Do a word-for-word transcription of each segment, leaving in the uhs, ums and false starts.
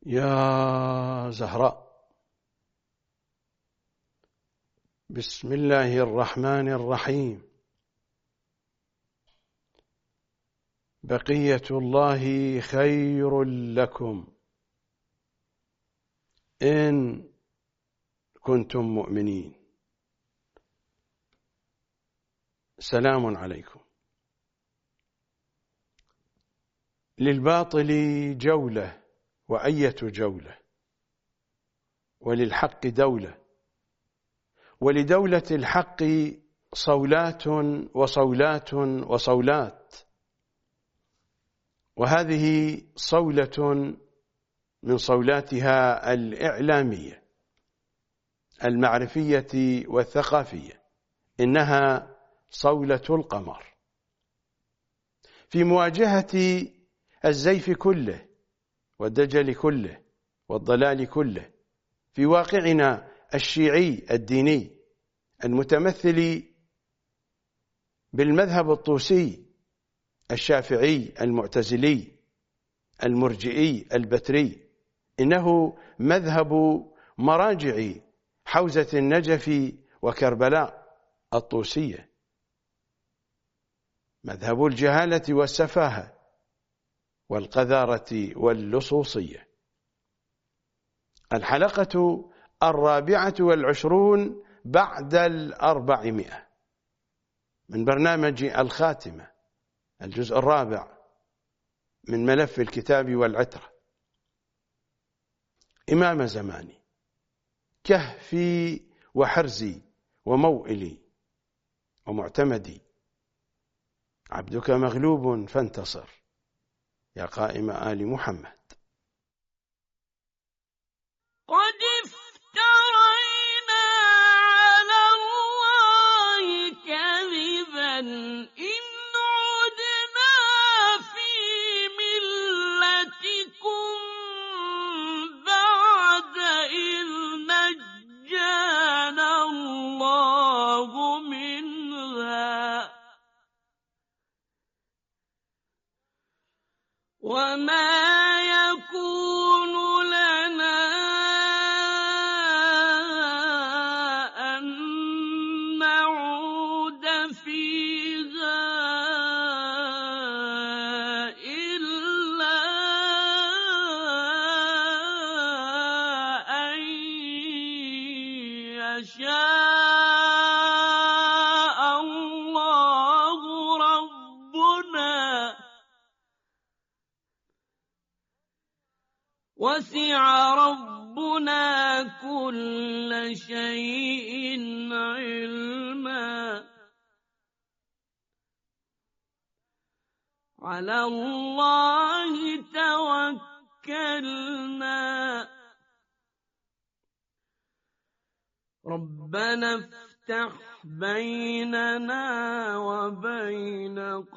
يا زهراء، بسم الله الرحمن الرحيم. بقية الله خير لكم إن كنتم مؤمنين. سلام عليكم. للباطل جولة وأية جولة، وللحق دولة، ولدولة الحق صولات وصولات وصولات، وهذه صولة من صولاتها الإعلامية المعرفية والثقافية، إنها صولة القمر في مواجهة الزيف كله والدجل كله والضلال كله في واقعنا الشيعي الديني المتمثل بالمذهب الطوسي الشافعي المعتزلي المرجئي البتري. إنه مذهب مراجع حوزة النجف وكربلاء الطوسية، مذهب الجهالة والسفاهة والقذارة واللصوصية. الحلقة الرابعة والعشرون بعد الأربعمائة من برنامج الخاتمة، الجزء الرابع من ملف الكتاب والعترة. إمام زماني، كهفي وحرزي وموئلي ومعتمدي، عبدك مغلوب فانتصر يا قائم آل محمد. قد افترينا على الله كذبا إن عدنا في ملتكم بعد إذ نجانا الله منها وما يكون لنا أن نعود فيها إلا أن يشاء الله ربنا، وسع ربنا كل شيء علما. على الله توكلنا. ربنا افتح بيننا وبين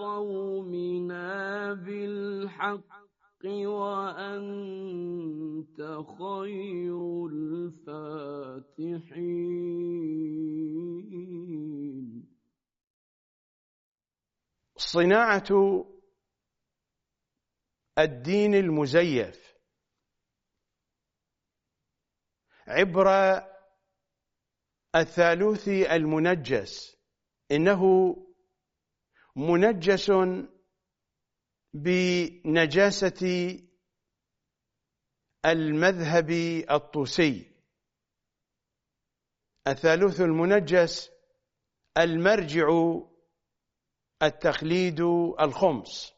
قومنا بالحق وأنت خير الفاتحين. صناعة الدين المزيف عبر الثالوث المنجس. إنه منجس بنجاسة المذهب الطوسي. الثالوث المنجس المرجع التقليد الخمس.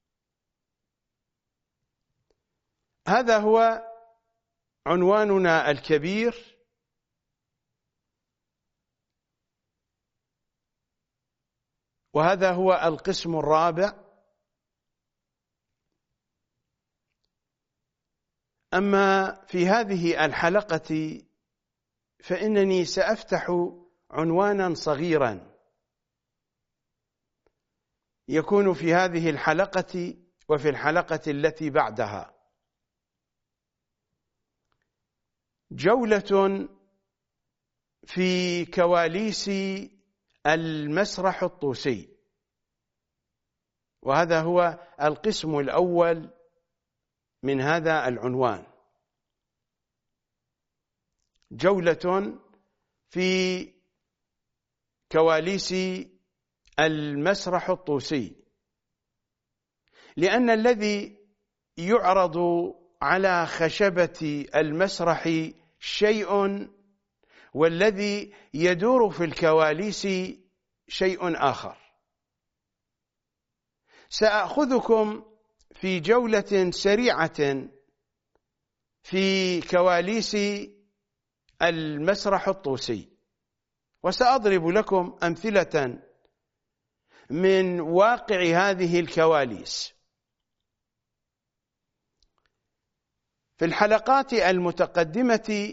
هذا هو عنواننا الكبير، وهذا هو القسم الرابع. أما في هذه الحلقة فإنني سأفتح عنوانا صغيرا يكون في هذه الحلقة وفي الحلقة التي بعدها، جولة في كواليس المسرح الطوسي. وهذا هو القسم الأول من هذا العنوان. جولة في كواليس المسرح الطوسي، لأن الذي يعرض على خشبة المسرح شيء، والذي يدور في الكواليس شيء آخر. سأخذكم في جولة سريعة في كواليس المسرح الطوسي، وسأضرب لكم أمثلة من واقع هذه الكواليس. في الحلقات المتقدمة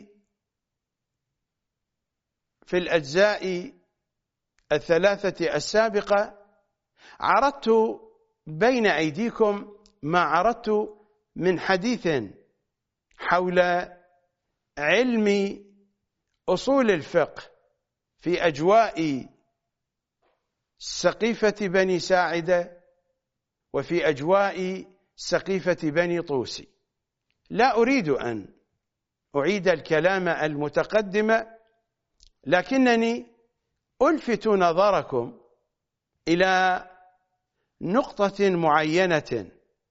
في الأجزاء الثلاثة السابقة عرضت بين أيديكم ما عرضت من حديث حول علم أصول الفقه في أجواء سقيفة بني ساعدة وفي أجواء سقيفة بني طوسي. لا أريد أن أعيد الكلام المتقدم، لكنني ألفت نظركم إلى نقطة معينة.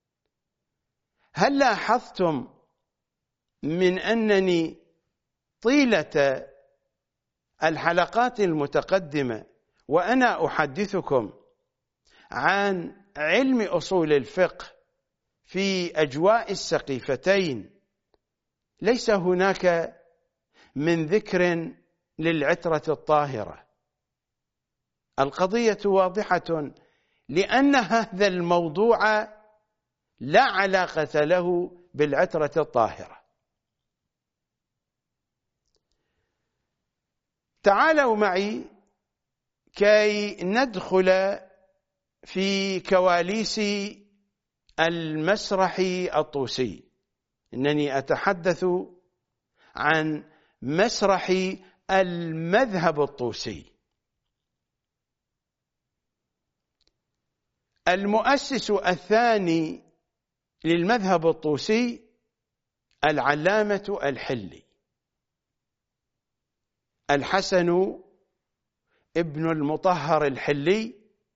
هل لاحظتم من أنني طيلة الحلقات المتقدمة وأنا أحدثكم عن علم أصول الفقه في أجواء السقيفتين ليس هناك من ذكر للعترة الطاهرة؟ القضية واضحة، لأن هذا الموضوع لا علاقة له بالعترة الطاهرة. تعالوا معي كي ندخل في كواليس المسرح الطوسي. إنني أتحدث عن مسرح المذهب الطوسي. المؤسس الثاني للمذهب الطوسي العلامة الحلي الحسن ابن المطهر الحلي،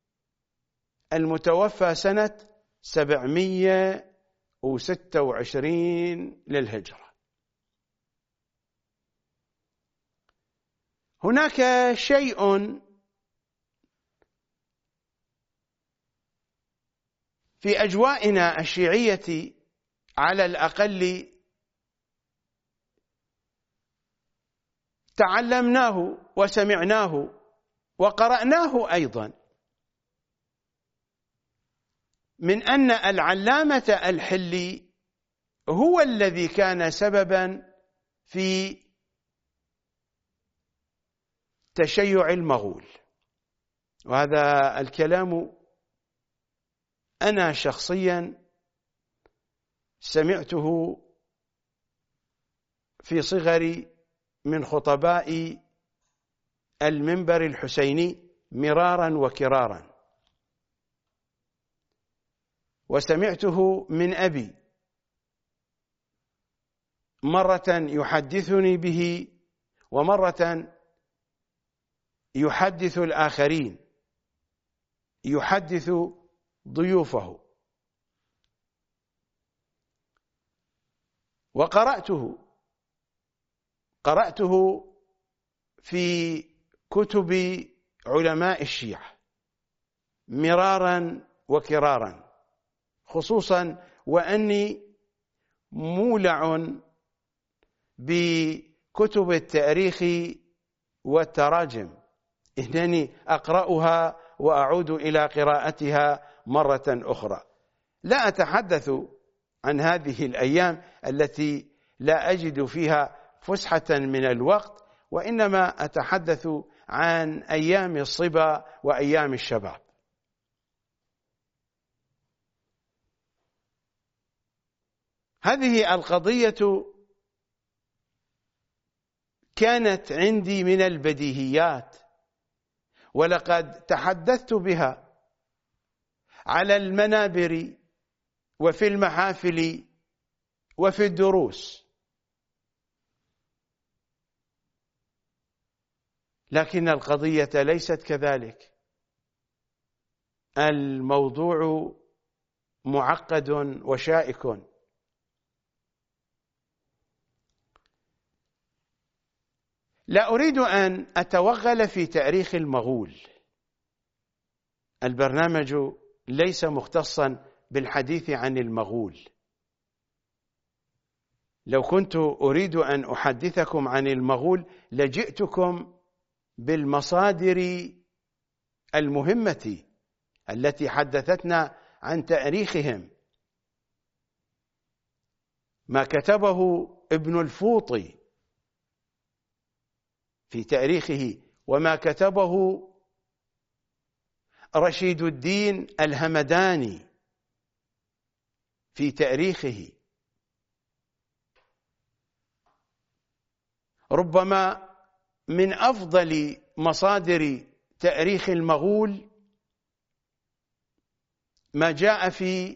المتوفى سنة سبعمائة وستة وعشرين للهجرة. هناك شيء في أجوائنا الشيعية على الأقل تعلمناه وسمعناه وقرأناه أيضا، من أن العلامة الحلي هو الذي كان سببا في تشيع المغول. وهذا الكلام أنا شخصيا سمعته في صغري من خطباء المنبر الحسيني مرارا وكرارا، وسمعته من أبي مرة يحدثني به ومرة يحدث الآخرين، يحدث ضيوفه. وقرأته قرأته في كتب علماء الشيعة مرارا وكرارا، خصوصا وأني مولع بكتب التاريخ والتراجم، إنني أقرأها وأعود إلى قراءتها مرة أخرى. لا أتحدث عن هذه الأيام التي لا أجد فيها فسحة من الوقت، وإنما أتحدث عن أيام الصبا وأيام الشباب. هذه القضية كانت عندي من البديهيات، ولقد تحدثت بها على المنابر وفي المحافل وفي الدروس. لكن القضية ليست كذلك. الموضوع معقد وشائك. لا أريد أن أتوغل في تاريخ المغول. البرنامج ليس مختصا بالحديث عن المغول. لو كنت أريد أن أحدثكم عن المغول لجئتكم بالمصادر المهمة التي حدثتنا عن تاريخهم، ما كتبه ابن الفوطي في تاريخه، وما كتبه رشيد الدين الهمداني في تاريخه. ربما من أفضل مصادر تاريخ المغول ما جاء في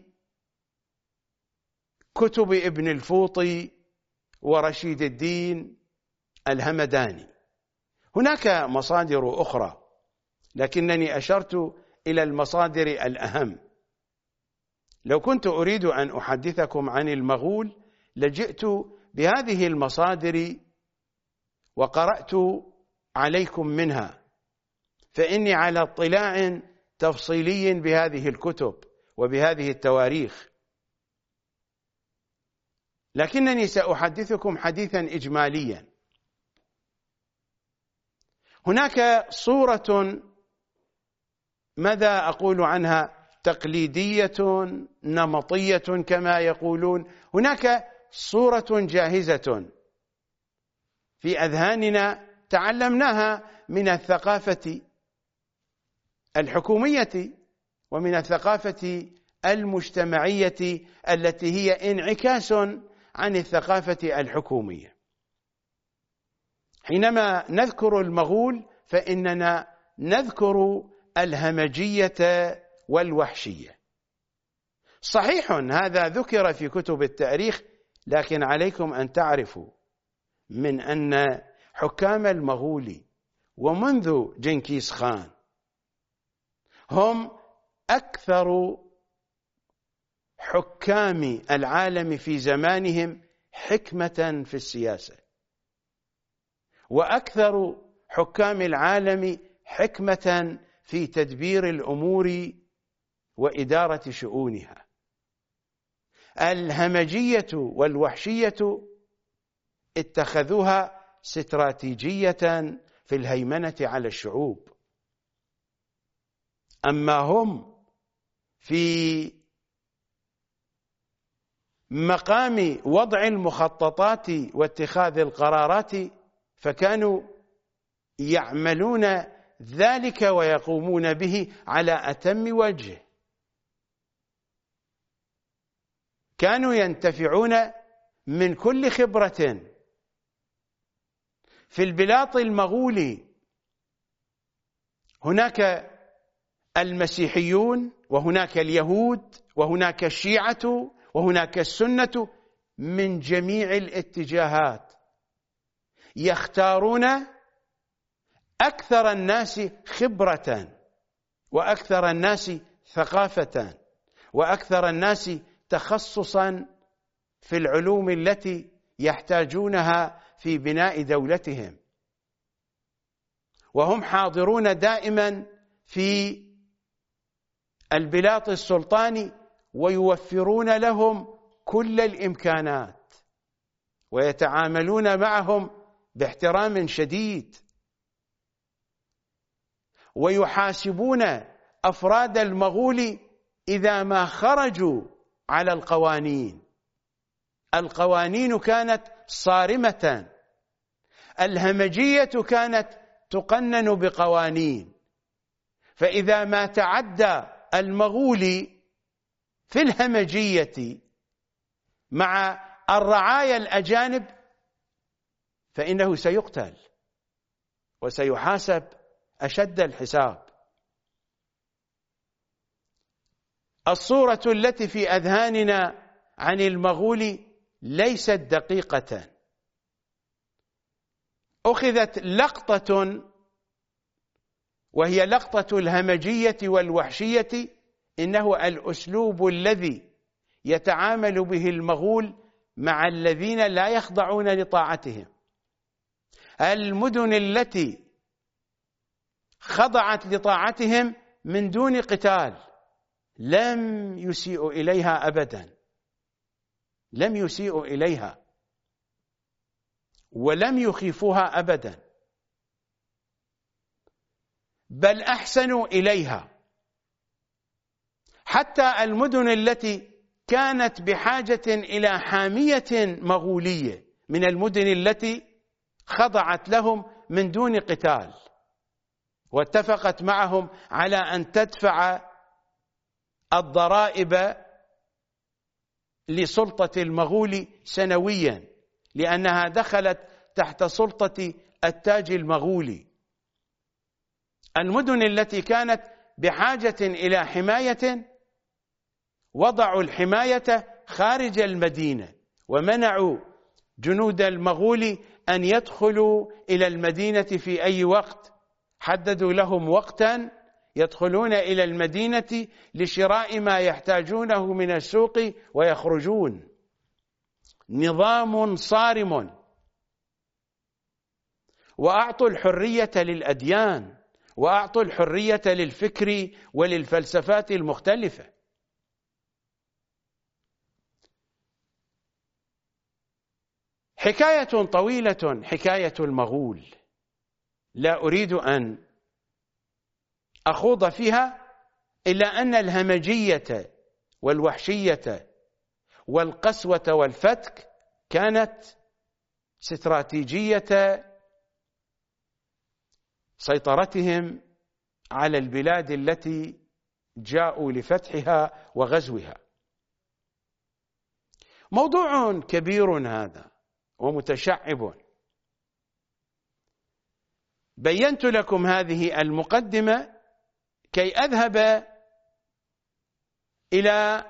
كتب ابن الفوطي ورشيد الدين الهمداني. هناك مصادر أخرى، لكنني أشرت إلى المصادر الأهم. لو كنت أريد أن أحدثكم عن المغول لجئت بهذه المصادر وقرأت عليكم منها، فإني على اطلاع تفصيلي بهذه الكتب وبهذه التواريخ، لكنني سأحدثكم حديثا إجماليا. هناك صورة، ماذا أقول عنها، تقليدية نمطية كما يقولون. هناك صورة جاهزة في أذهاننا تعلمناها من الثقافة الحكومية ومن الثقافة المجتمعية التي هي انعكاس عن الثقافة الحكومية. حينما نذكر المغول فإننا نذكر الهمجية والوحشية. صحيح هذا ذكر في كتب التاريخ، لكن عليكم أن تعرفوا من أن حكام المغول ومنذ جنكيز خان هم أكثر حكام العالم في زمانهم حكمة في السياسة، وأكثر حكام العالم حكمة في تدبير الأمور وإدارة شؤونها. الهمجية والوحشية اتخذوها استراتيجية في الهيمنة على الشعوب، أما هم في مقام وضع المخططات واتخاذ القرارات فكانوا يعملون ذلك ويقومون به على أتم وجه. كانوا ينتفعون من كل خبرة. في البلاط المغولي هناك المسيحيون وهناك اليهود وهناك الشيعة وهناك السنة من جميع الاتجاهات، يختارون أكثر الناس خبرة وأكثر الناس ثقافة وأكثر الناس تخصصا في العلوم التي يحتاجونها في بناء دولتهم، وهم حاضرون دائما في البلاط السلطاني ويوفرون لهم كل الإمكانات ويتعاملون معهم باحترام شديد، ويحاسبون أفراد المغول إذا ما خرجوا على القوانين. القوانين كانت صارمة، الهمجية كانت تقنن بقوانين، فإذا ما تعدى المغولي في الهمجية مع الرعايا الأجانب فإنه سيقتل وسيحاسب أشد الحساب. الصورة التي في أذهاننا عن المغول ليست دقيقة. أخذت لقطة وهي لقطة الهمجية والوحشية، إنه الأسلوب الذي يتعامل به المغول مع الذين لا يخضعون لطاعتهم. المدن التي خضعت لطاعتهم من دون قتال لم يسيئوا إليها أبدا، لم يسيئوا إليها ولم يخيفوها أبدا، بل أحسنوا إليها. حتى المدن التي كانت بحاجة إلى حامية مغولية من المدن التي خضعت لهم من دون قتال واتفقت معهم على أن تدفع الضرائب لسلطة المغول سنويا، لأنها دخلت تحت سلطة التاج المغولي. المدن التي كانت بحاجة إلى حماية وضعوا الحماية خارج المدينة، ومنعوا جنود المغول أن يدخلوا إلى المدينة في أي وقت، حددوا لهم وقتا يدخلون إلى المدينة لشراء ما يحتاجونه من السوق ويخرجون. نظام صارم. وأعطوا الحرية للأديان، وأعطوا الحرية للفكر وللفلسفات المختلفة. حكاية طويلة حكاية المغول، لا أريد أن أخوض فيها، إلا أن الهمجية والوحشية والقسوة والفتك كانت استراتيجية سيطرتهم على البلاد التي جاءوا لفتحها وغزوها. موضوع كبير هذا ومتشعب. بينت لكم هذه المقدمة كي أذهب إلى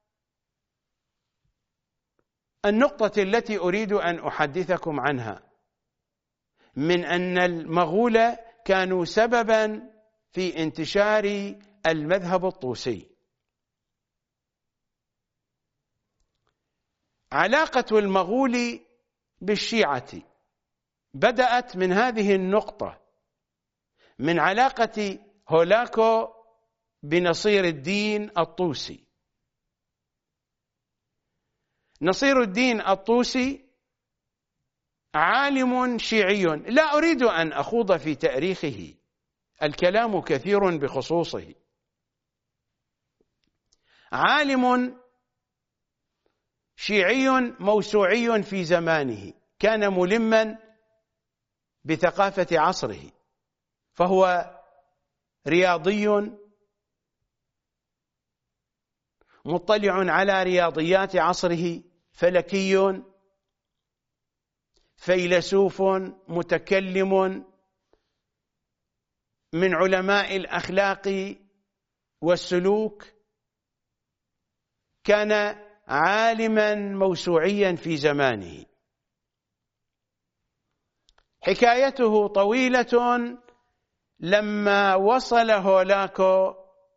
النقطة التي أريد أن أحدثكم عنها، من أن المغول كانوا سببا في انتشار المذهب الطوسي. علاقة المغول بالشيعة بدأت من هذه النقطة، من علاقة هولاكو بنصير الدين الطوسي. نصير الدين الطوسي عالم شيعي، لا أريد أن أخوض في تاريخه، الكلام كثير بخصوصه. عالم شيعي موسوعي في زمانه، كان ملما بثقافة عصره، فهو رياضي مطلع على رياضيات عصره، فلكي، فيلسوف، متكلم، من علماء الأخلاق والسلوك، كان عالما موسوعيا في زمانه. حكايته طويلة. لما وصل هولاكو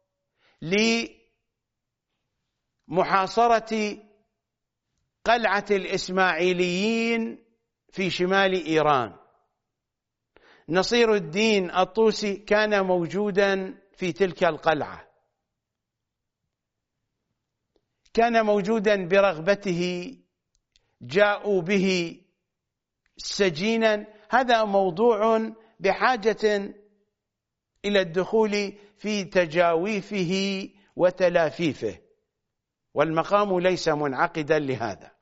لمحاصرة قلعة الإسماعيليين في شمال إيران، نصير الدين الطوسي كان موجودا في تلك القلعة، كان موجودا برغبته، جاءوا به سجينا. هذا موضوع بحاجة إلى الدخول في تجاويفه وتلافيفه، والمقام ليس منعقدا لهذا.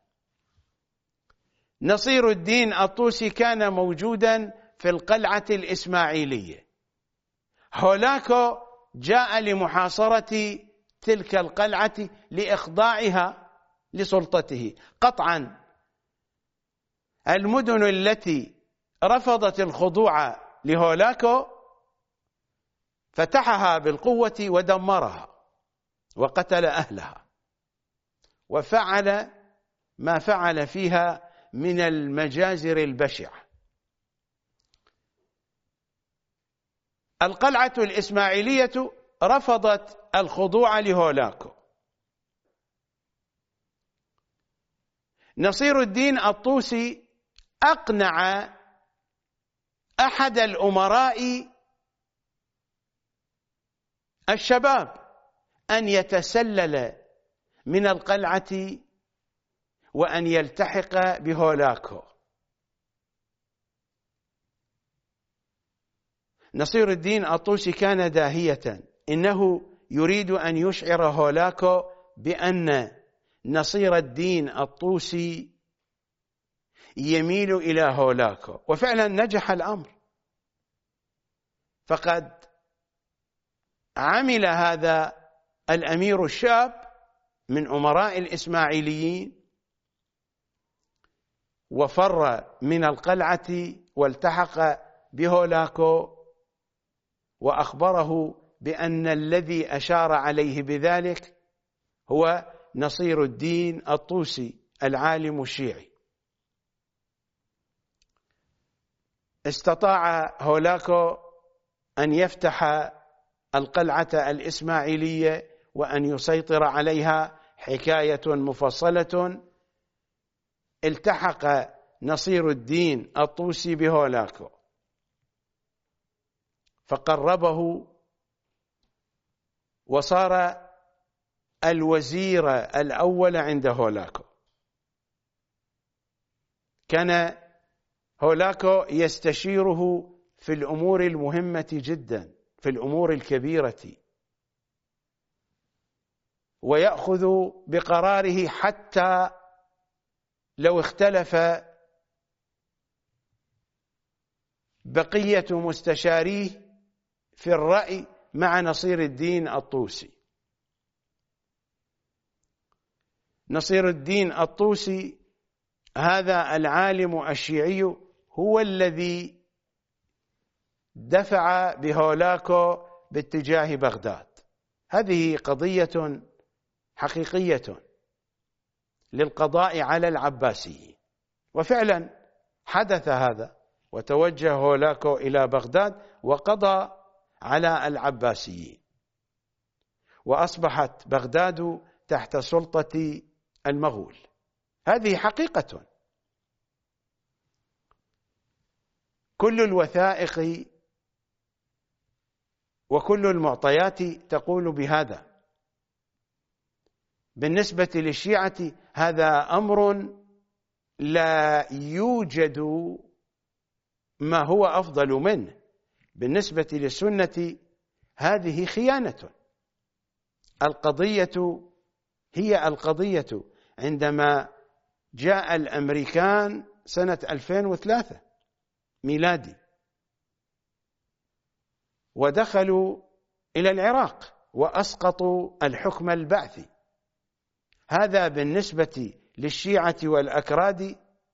نصير الدين الطوسي كان موجودا في القلعة الإسماعيلية. هولاكو جاء لمحاصرة تلك القلعة لإخضاعها لسلطته. قطعا المدن التي رفضت الخضوع لهولاكو فتحها بالقوة ودمرها وقتل أهلها، وفعل ما فعل فيها من المجازر البشعة. القلعة الإسماعيلية رفضت الخضوع لهولاكو. نصير الدين الطوسي أقنع أحد الأمراء الشباب أن يتسلل من القلعة وأن يلتحق بهولاكو. نصير الدين الطوسي كان داهية، إنه يريد أن يشعر هولاكو بأن نصير الدين الطوسي يميل إلى هولاكو، وفعلا نجح الأمر. فقد عمل هذا الأمير الشاب من أمراء الإسماعيليين وفر من القلعة والتحق بهولاكو، وأخبره بأن الذي أشار عليه بذلك هو نصير الدين الطوسي العالم الشيعي. استطاع هولاكو أن يفتح القلعة الإسماعيلية وأن يسيطر عليها. حكاية مفصلة. التحق نصير الدين الطوسي بهولاكو فقربه، وصار الوزير الأول عند هولاكو. كان هولاكو يستشيره في الأمور المهمة جدا، في الأمور الكبيرة، ويأخذ بقراره حتى لو اختلف بقية مستشاريه في الرأي مع نصير الدين الطوسي. نصير الدين الطوسي هذا العالم الشيعي هو الذي دفع بهولاكو باتجاه بغداد. هذه قضية حقيقية للقضاء على العباسيين، وفعلا حدث هذا، وتوجه هولاكو إلى بغداد وقضى على العباسيين، وأصبحت بغداد تحت سلطة المغول. هذه حقيقة. كل الوثائق وكل المعطيات تقول بهذا. بالنسبة للشيعة هذا أمر لا يوجد ما هو أفضل منه. بالنسبة للسنة هذه خيانة. القضية هي القضية. عندما جاء الأمريكان سنة ألفين وثلاثة ميلادي ودخلوا إلى العراق وأسقطوا الحكم البعثي، هذا بالنسبة للشيعة والأكراد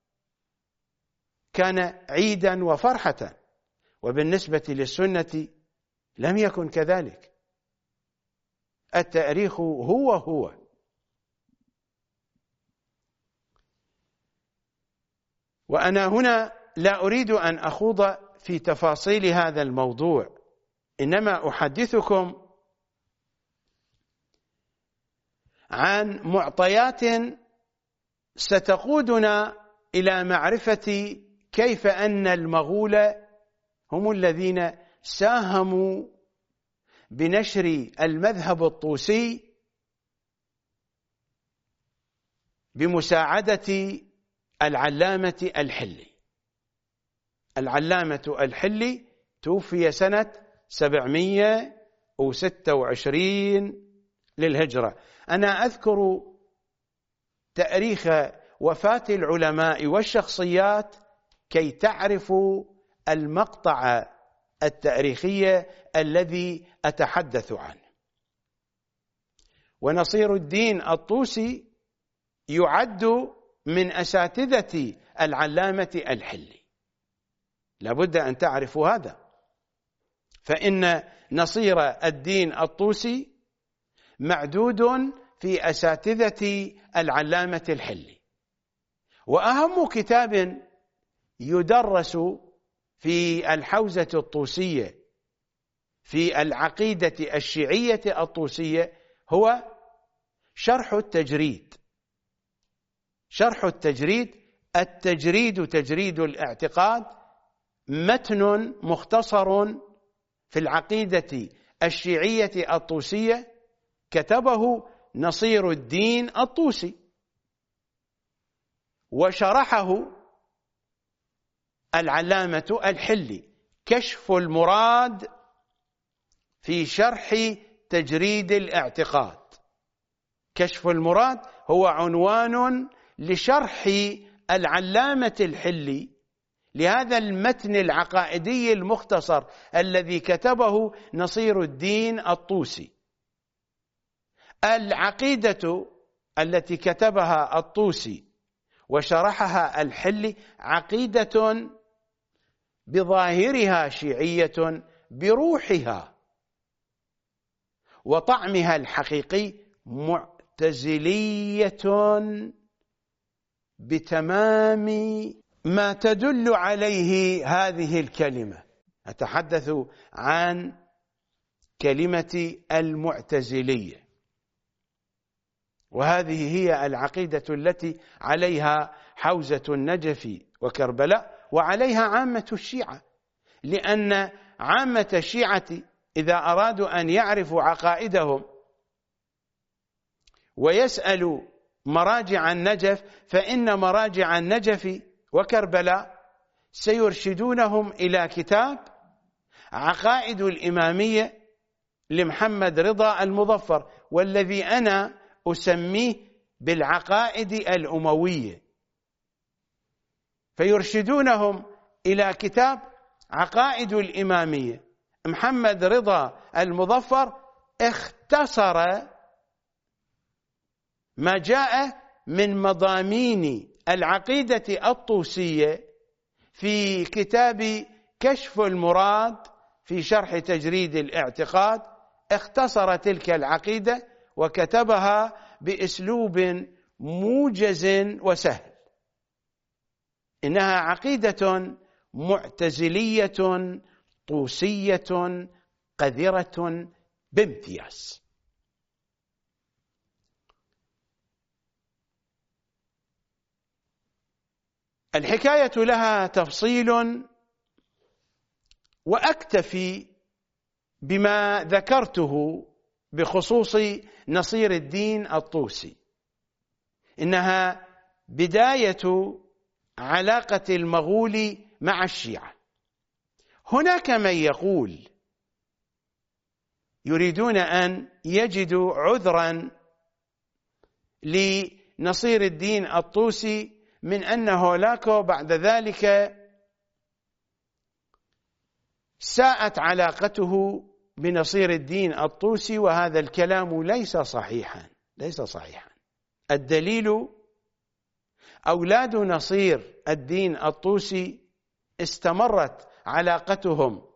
كان عيدا وفرحة، وبالنسبة للسنة لم يكن كذلك. التاريخ هو هو. وأنا هنا لا أريد أن أخوض في تفاصيل هذا الموضوع، إنما أحدثكم عن معطيات ستقودنا إلى معرفة كيف أن المغول هم الذين ساهموا بنشر المذهب الطوسي بمساعدة العلامة الحلي. العلامة الحلي توفي سنة سبعمائة وستة وعشرين للهجرة. أنا أذكر تاريخ وفاة العلماء والشخصيات كي تعرفوا المقطع التاريخي الذي أتحدث عنه. ونصير الدين الطوسي يعد من أساتذة العلامة الحلي، لابد أن تعرفوا هذا. فإن نصير الدين الطوسي معدود في أساتذة العلامة الحلي. وأهم كتاب يدرس في الحوزة الطوسية في العقيدة الشيعية الطوسية هو شرح التجريد. شرح التجريد، التجريد تجريد الاعتقاد، متن مختصر في العقيدة الشيعية الطوسية كتبه نصير الدين الطوسي، وشرحه العلامة الحلي، كشف المراد في شرح تجريد الاعتقاد. كشف المراد هو عنوان لشرح العلامة الحلي لهذا المتن العقائدي المختصر الذي كتبه نصير الدين الطوسي. العقيدة التي كتبها الطوسي وشرحها الحلي عقيدة بظاهرها شيعية، بروحها وطعمها الحقيقي معتزلية بتمام ما تدل عليه هذه الكلمة. أتحدث عن كلمة المعتزلية، وهذه هي العقيدة التي عليها حوزة النجف وكربلاء، وعليها عامة الشيعة، لأن عامة الشيعة إذا أرادوا أن يعرفوا عقائدهم ويسألوا مراجع النجف، فإن مراجع النجف وكربلاء سيرشدونهم إلى كتاب عقائد الإمامية لمحمد رضا المظفر، والذي أنا أسميه بالعقائد الأموية. فيرشدونهم إلى كتاب عقائد الإمامية. محمد رضا المظفر اختصر ما جاء من مضامين العقيدة الطوسية في كتاب كشف المراد في شرح تجريد الاعتقاد. اختصر تلك العقيدة وكتبها بأسلوب موجز وسهل. إنها عقيدة معتزلية طوسية قذرة بامتياز. الحكاية لها تفصيل، وأكتفي بما ذكرته بخصوص نصير الدين الطوسي. إنها بداية علاقة المغول مع الشيعة. هناك من يقول يريدون أن يجدوا عذرا لنصير الدين الطوسي من أن هولاكو بعد ذلك ساءت علاقته بنصير الدين الطوسي، وهذا الكلام ليس صحيحا ليس صحيحا. الدليل أولاد نصير الدين الطوسي استمرت علاقتهم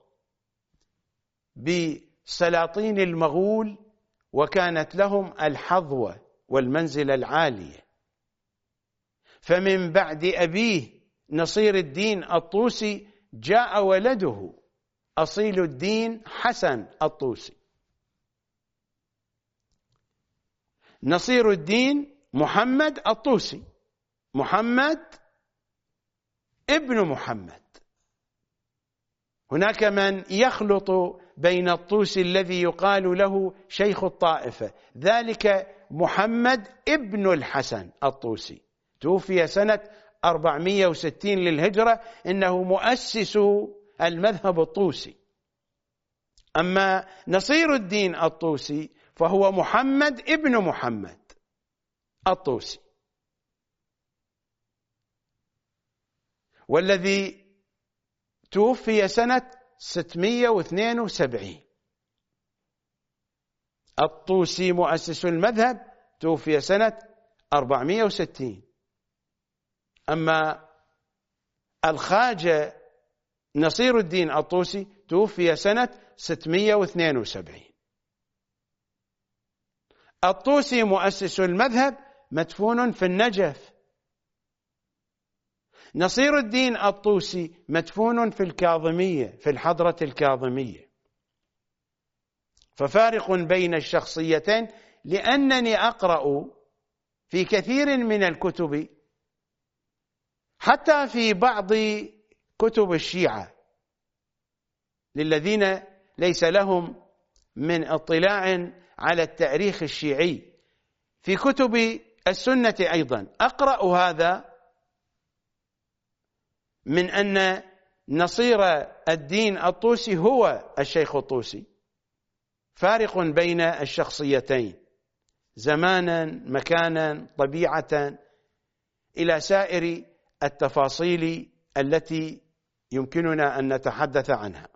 بسلاطين المغول، وكانت لهم الحظوة والمنزلة العالية. فمن بعد أبيه نصير الدين الطوسي جاء ولده أصيل الدين حسن الطوسي. نصير الدين محمد الطوسي، محمد ابن محمد. هناك من يخلط بين الطوسي الذي يقال له شيخ الطائفة، ذلك محمد ابن الحسن الطوسي، توفي سنة أربعمائة وستين للهجرة، إنه مؤسس المذهب الطوسي. أما نصير الدين الطوسي فهو محمد ابن محمد الطوسي، والذي توفي سنة ستمائة واثنين وسبعين. الطوسي مؤسس المذهب توفي سنة أربعمائة وستين. أما الخواجة نصير الدين الطوسي توفي سنة ستمائة واثنين وسبعين. الطوسي مؤسس المذهب مدفون في النجف. نصير الدين الطوسي مدفون في الكاظمية، في الحضرة الكاظمية. ففارق بين الشخصيتين، لأنني أقرأ في كثير من الكتب، حتى في بعض كتب الشيعة للذين ليس لهم من اطلاع على التاريخ الشيعي، في كتب السنة أيضا أقرأ هذا، من أن نصير الدين الطوسي هو الشيخ الطوسي. فارق بين الشخصيتين زمانا، مكانا، طبيعة، إلى سائر التفاصيل التي يمكننا أن نتحدث عنها.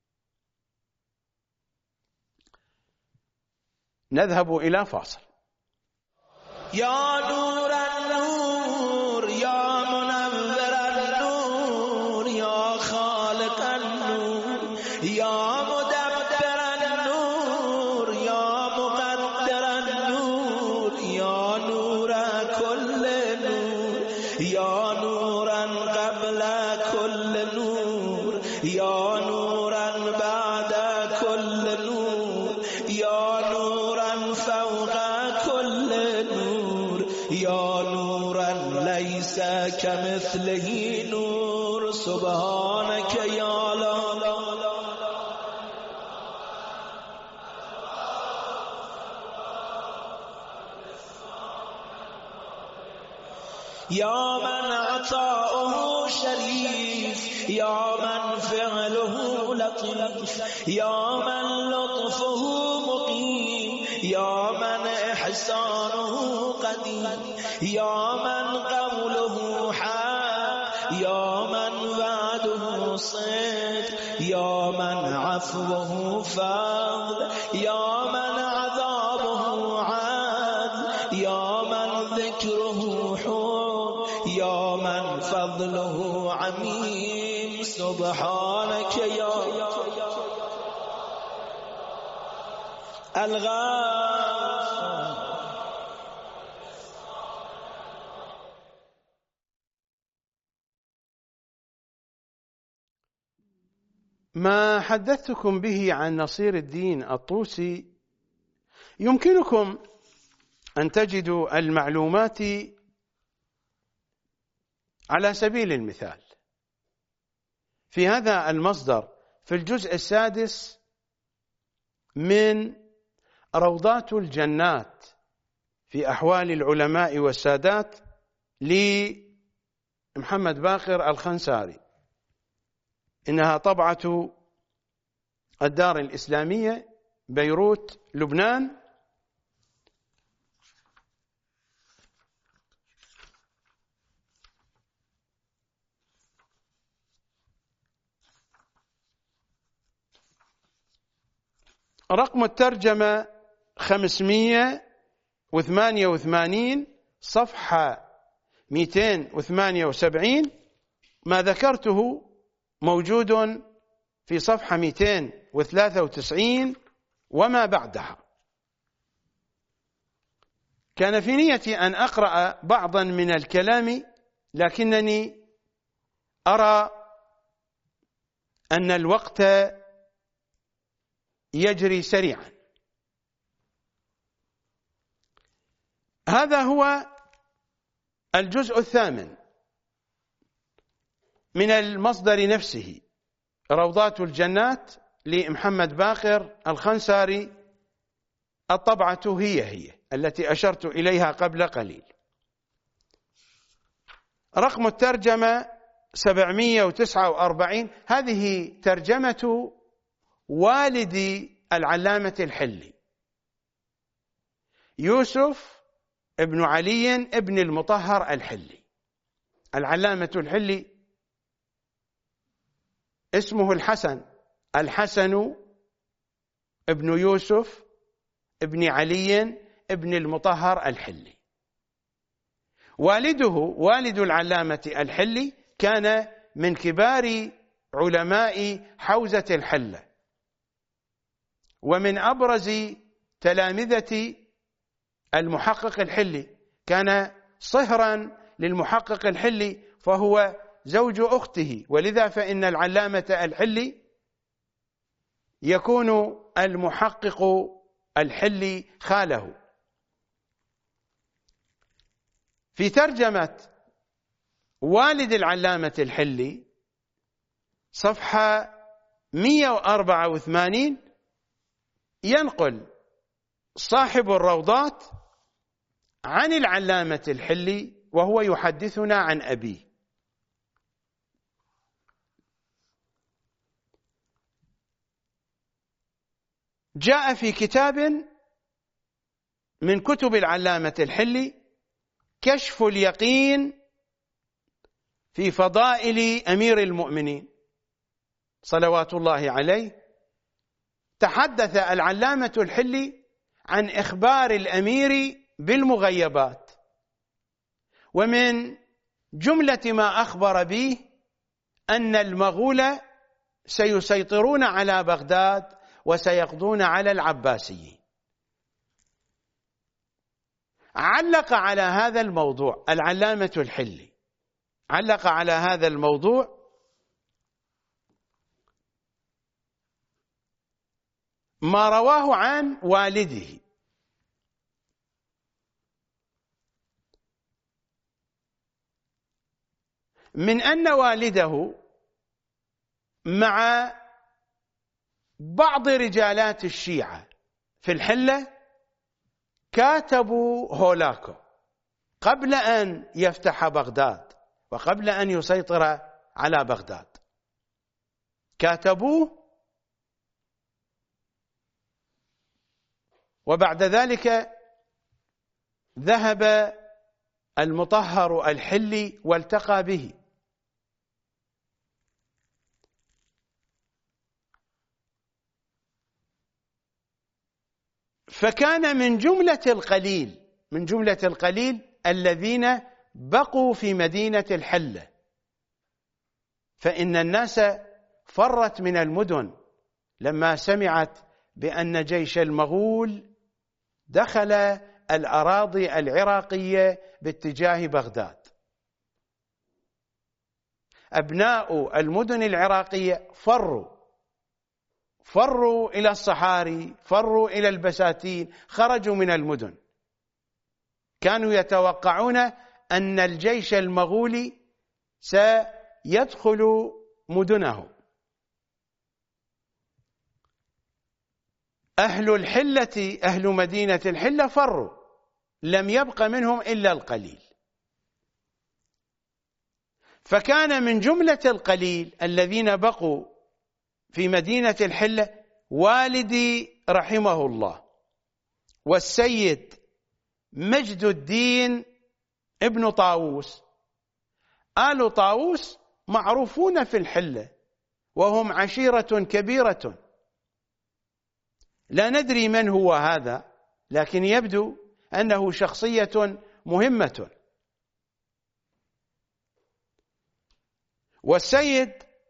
نذهب إلى فاصل. يا نور النور يا منور النور يا خالق النور يا مدبر النور يا مقدر النور يا نور كل نور يا نورا قبل كل نور يا نورا بعد كل نور يا نورا فوق كل نور يا نورا ليس كمثله نور سبحانك يا لا يا من عطاؤه شريف يا من فعله لطيف يا من لطفه مقيم يا من إحسانه قديم يا من قوله حق يا من وعده صدق يا من عفوه فضل يا من عذابه عدل يا من ذكره حب يا من فضله عميم سبحانك يا الغافر. ما حدثتكم به عن نصير الدين الطوسي يمكنكم أن تجدوا المعلومات على سبيل المثال في هذا المصدر، في الجزء السادس من روضات الجنات في أحوال العلماء والسادات لمحمد باقر الخنساري. إنها طبعة الدار الإسلامية بيروت لبنان، رقم الترجمة خمسمئة وثمانية وثمانين صفحة مئتين وثمانية وسبعين. ما ذكرته موجود في صفحة مئتين وثلاثة وتسعين وما بعدها. كان في نيتي أن أقرأ بعضا من الكلام، لكنني أرى أن الوقت يجري سريعا. هذا هو الجزء الثامن من المصدر نفسه، روضات الجنات لمحمد باقر الخنساري. الطبعة هي هي التي أشرت إليها قبل قليل. رقم الترجمة سبعمئة وتسعة وأربعين. هذه ترجمة والد العلامة الحلي، يوسف ابن علي ابن المطهر الحلي. العلامة الحلي اسمه الحسن، الحسن ابن يوسف ابن علي ابن المطهر الحلي. والده والد العلامة الحلي كان من كبار علماء حوزة الحلة، ومن أبرز تلامذة المحقق الحلي. كان صهرا للمحقق الحلي، فهو زوج أخته، ولذا فإن العلامة الحلي يكون المحقق الحلي خاله. في ترجمة والد العلامة الحلي صفحة مئة وأربعة وثمانين ينقل صاحب الروضات عن العلامة الحلي وهو يحدثنا عن أبيه: جاء في كتاب من كتب العلامة الحلي كشف اليقين في فضائل أمير المؤمنين صلوات الله عليه، تحدث العلامة الحلي عن إخبار الأمير بالمغيبات، ومن جملة ما أخبر به أن المغول سيسيطرون على بغداد وسيقضون على العباسيين. علق على هذا الموضوع العلامة الحلي، علق على هذا الموضوع ما رواه عن والده من أن والده مع بعض رجالات الشيعة في الحلة كاتبوا هولاكو قبل أن يفتح بغداد وقبل أن يسيطر على بغداد، كاتبوه، وبعد ذلك ذهب المطهر الحلي والتقى به، فكان من جملة القليل من جملة القليل الذين بقوا في مدينة الحلة، فإن الناس فرت من المدن لما سمعت بأن جيش المغول دخل الأراضي العراقية باتجاه بغداد. أبناء المدن العراقية فروا فروا إلى الصحاري، فروا إلى البساتين، خرجوا من المدن. كانوا يتوقعون أن الجيش المغولي سيدخل مدنهم. أهل الحلة أهل مدينة الحلة فروا، لم يبق منهم إلا القليل. فكان من جملة القليل الذين بقوا في مدينة الحلة والدي رحمه الله والسيد مجد الدين ابن طاووس. آل طاووس معروفون في الحلة وهم عشيرة كبيرة، لا ندري من هو هذا، لكن يبدو أنه شخصية مهمة. والسيد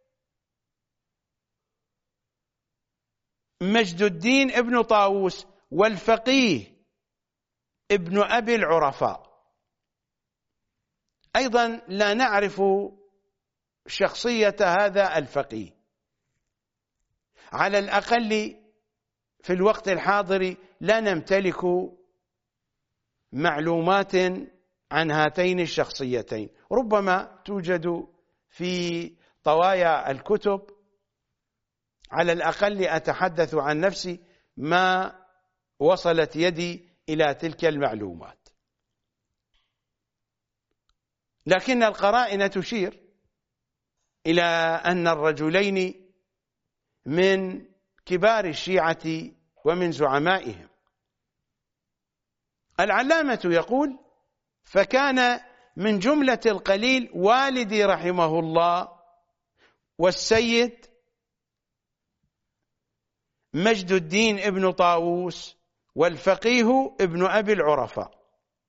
مجد الدين ابن طاووس والفقيه ابن أبي العرفاء أيضا لا نعرف شخصية هذا الفقيه، على الأقل في الوقت الحاضر لا نمتلك معلومات عن هاتين الشخصيتين. ربما توجد في طوايا الكتب، على الأقل أتحدث عن نفسي ما وصلت يدي إلى تلك المعلومات، لكن القرائن تشير إلى أن الرجلين من كبار الشيعة ومن زعمائهم. العلامة يقول: فكان من جملة القليل والدي رحمه الله والسيد مجد الدين ابن طاووس والفقيه ابن أبي العرفاء.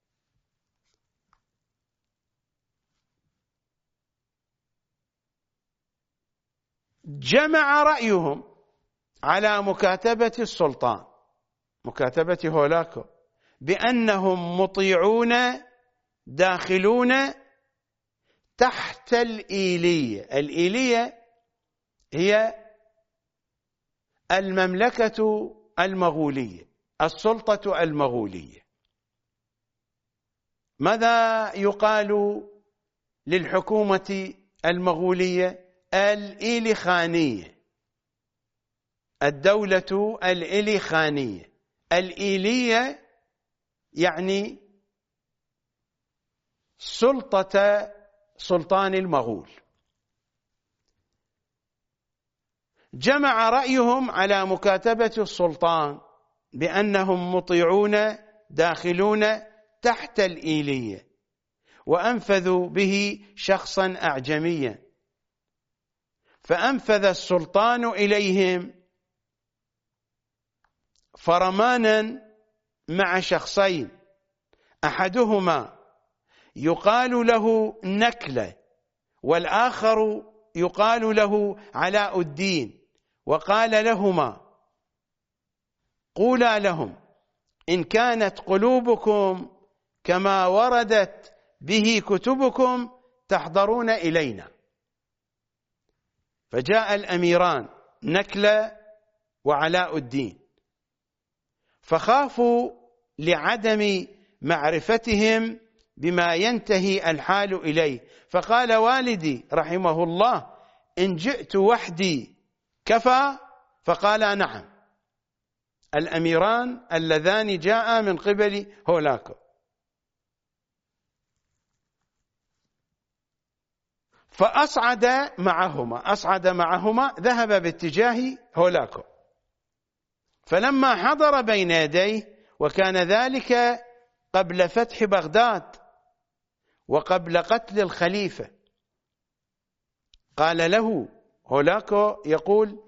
جمع رأيهم على مكاتبة السلطان، مكاتبة هولاكو، بأنهم مطيعون داخلون تحت الإيلية. الإيلية هي المملكة المغولية، السلطة المغولية. ماذا يقال للحكومة المغولية؟ الإيلي خانية، الدولة الإيلي خانية. الإيلية يعني سلطة سلطان المغول. جمع رأيهم على مكاتبة السلطان بأنهم مطيعون داخلون تحت الإيلية، وأنفذوا به شخصا أعجميا، فأنفذ السلطان إليهم فرمانا مع شخصين، أحدهما يقال له نكلة والآخر يقال له علاء الدين، وقال لهما: قولا لهم إن كانت قلوبكم كما وردت به كتبكم تحضرون إلينا. فجاء الأميران نكلة وعلاء الدين، فخافوا لعدم معرفتهم بما ينتهي الحال إليه، فقال والدي رحمه الله: إن جئت وحدي كفى؟ فقال: نعم. الأميران اللذان جاء من قبل هولاكو. فأصعد معهما أصعد معهما ذهب باتجاه هولاكو، فلما حضر بين يديه، وكان ذلك قبل فتح بغداد وقبل قتل الخليفة، قال له هولاكو، يقول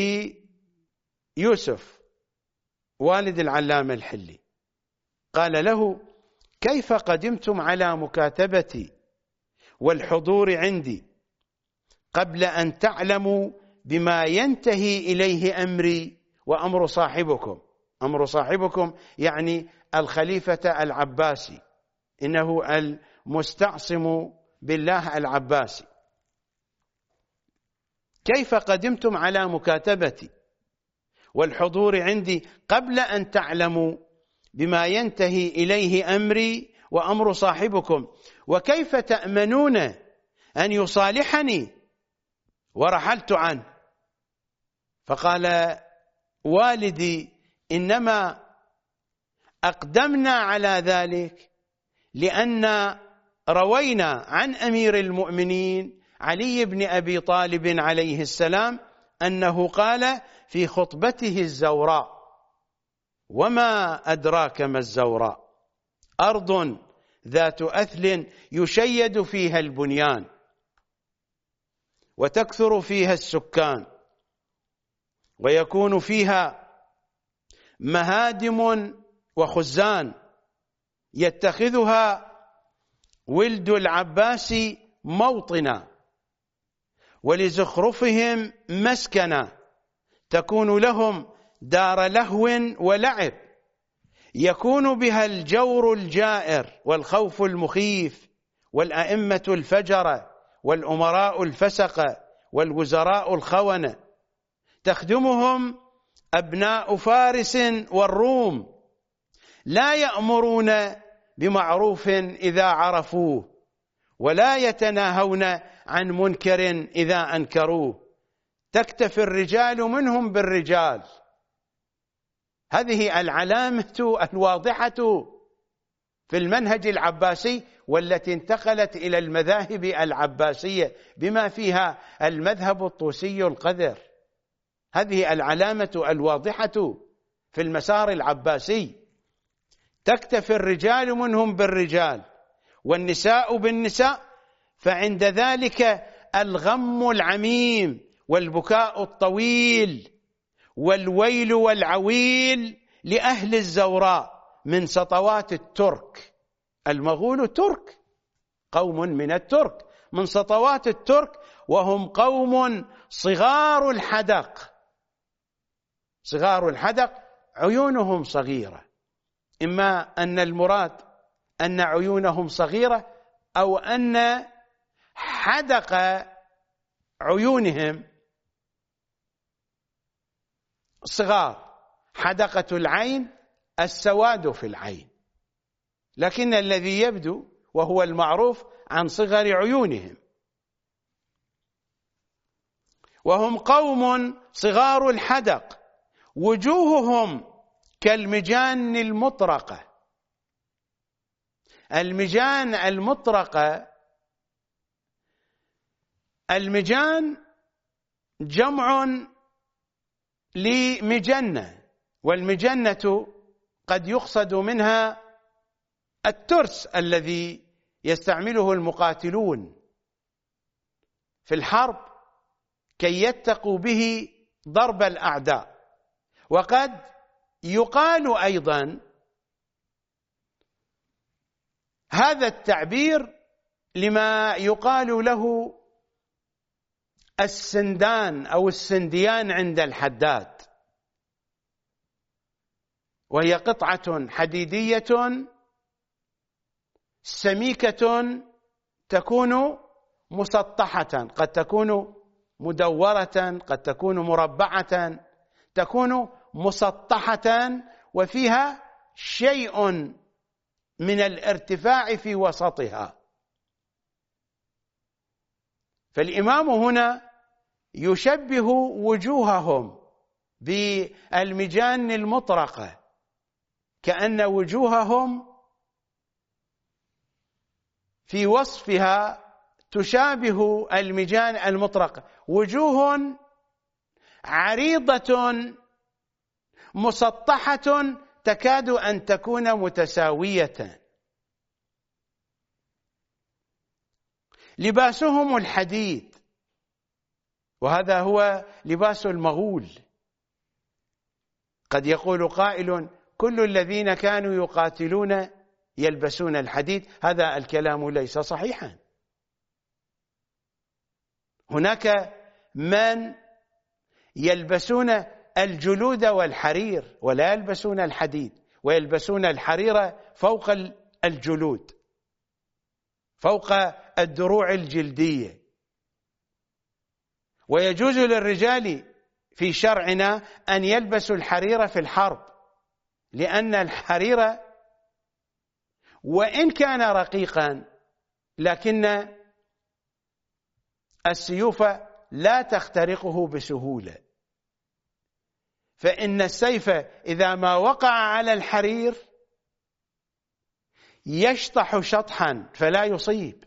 ليوسف والد العلامة الحلي، قال له: كيف قدمتم على مكاتبتي والحضور عندي قبل أن تعلموا بما ينتهي إليه أمري وأمر صاحبكم؟ أمر صاحبكم يعني الخليفة العباسي، إنه المستعصم بالله العباسي. كيف قدمتم على مكاتبتي والحضور عندي قبل أن تعلموا بما ينتهي إليه أمري وأمر صاحبكم؟ وكيف تأمنون أن يصالحني ورحلت عنه؟ فقال والدي: إنما أقدمنا على ذلك لأن روينا عن أمير المؤمنين علي بن أبي طالب عليه السلام أنه قال في خطبته الزوراء: وما أدراك ما الزوراء؟ أرض ذات أثل يشيد فيها البنيان وتكثر فيها السكان ويكون فيها مهادم وخزان يتخذها ولد العباس موطنا، ولزخرفهم مسكنا، تكون لهم دار لهو ولعب، يكون بها الجور الجائر والخوف المخيف، والأئمة الفجرة والأمراء الفسقة والوزراء الخونة، تخدمهم أبناء فارس والروم، لا يأمرون بمعروف إذا عرفوه، ولا يتناهون عن منكر إذا أنكروه، تكتفي الرجال منهم بالرجال. هذه العلامة الواضحة في المنهج العباسي، والتي انتقلت إلى المذاهب العباسية بما فيها المذهب الطوسي القذر. هذه العلامة الواضحة في المسار العباسي، تكتفي الرجال منهم بالرجال والنساء بالنساء، فعند ذلك الغم العميم والبكاء الطويل والويل والعويل لأهل الزوراء من سطوات الترك. المغول ترك، قوم من الترك، من سطوات الترك، وهم قوم صغار الحدق. صغار الحدق عيونهم صغيرة، إما أن المراد أن عيونهم صغيرة أو أن حدق عيونهم صغار، حدقة العين السواد في العين، لكن الذي يبدو وهو المعروف عن صغر عيونهم. وهم قوم صغار الحدق، وجوههم كالمجان المطرقة. المجان المطرقة، المجان جمع لمجنة، والمجنة قد يقصد منها الترس الذي يستعمله المقاتلون في الحرب كي يتقوا به ضرب الأعداء. وقد يقال أيضا هذا التعبير لما يقال له السندان أو السنديان عند الحداد، وهي قطعة حديدية سميكة تكون مسطحة، قد تكون مدورة، قد تكون مربعة، تكون مسطحة وفيها شيء من الارتفاع في وسطها. فالإمام هنا يشبه وجوههم بالمجان المطرقة، كأن وجوههم في وصفها تشابه المجان المطرقة، وجوه عريضة مسطحة تكاد أن تكون متساوية. لباسهم الحديد، وهذا هو لباس المغول. قد يقول قائل: كل الذين كانوا يقاتلون يلبسون الحديد. هذا الكلام ليس صحيحا. هناك من يلبسون الجلود والحرير ولا يلبسون الحديد، ويلبسون الحرير فوق الجلود، فوق الدروع الجلدية. ويجوز للرجال في شرعنا أن يلبسوا الحرير في الحرب، لأن الحرير وإن كان رقيقا لكن السيوف لا تخترقه بسهولة، فإن السيف إذا ما وقع على الحرير يشطح شطحا فلا يصيب.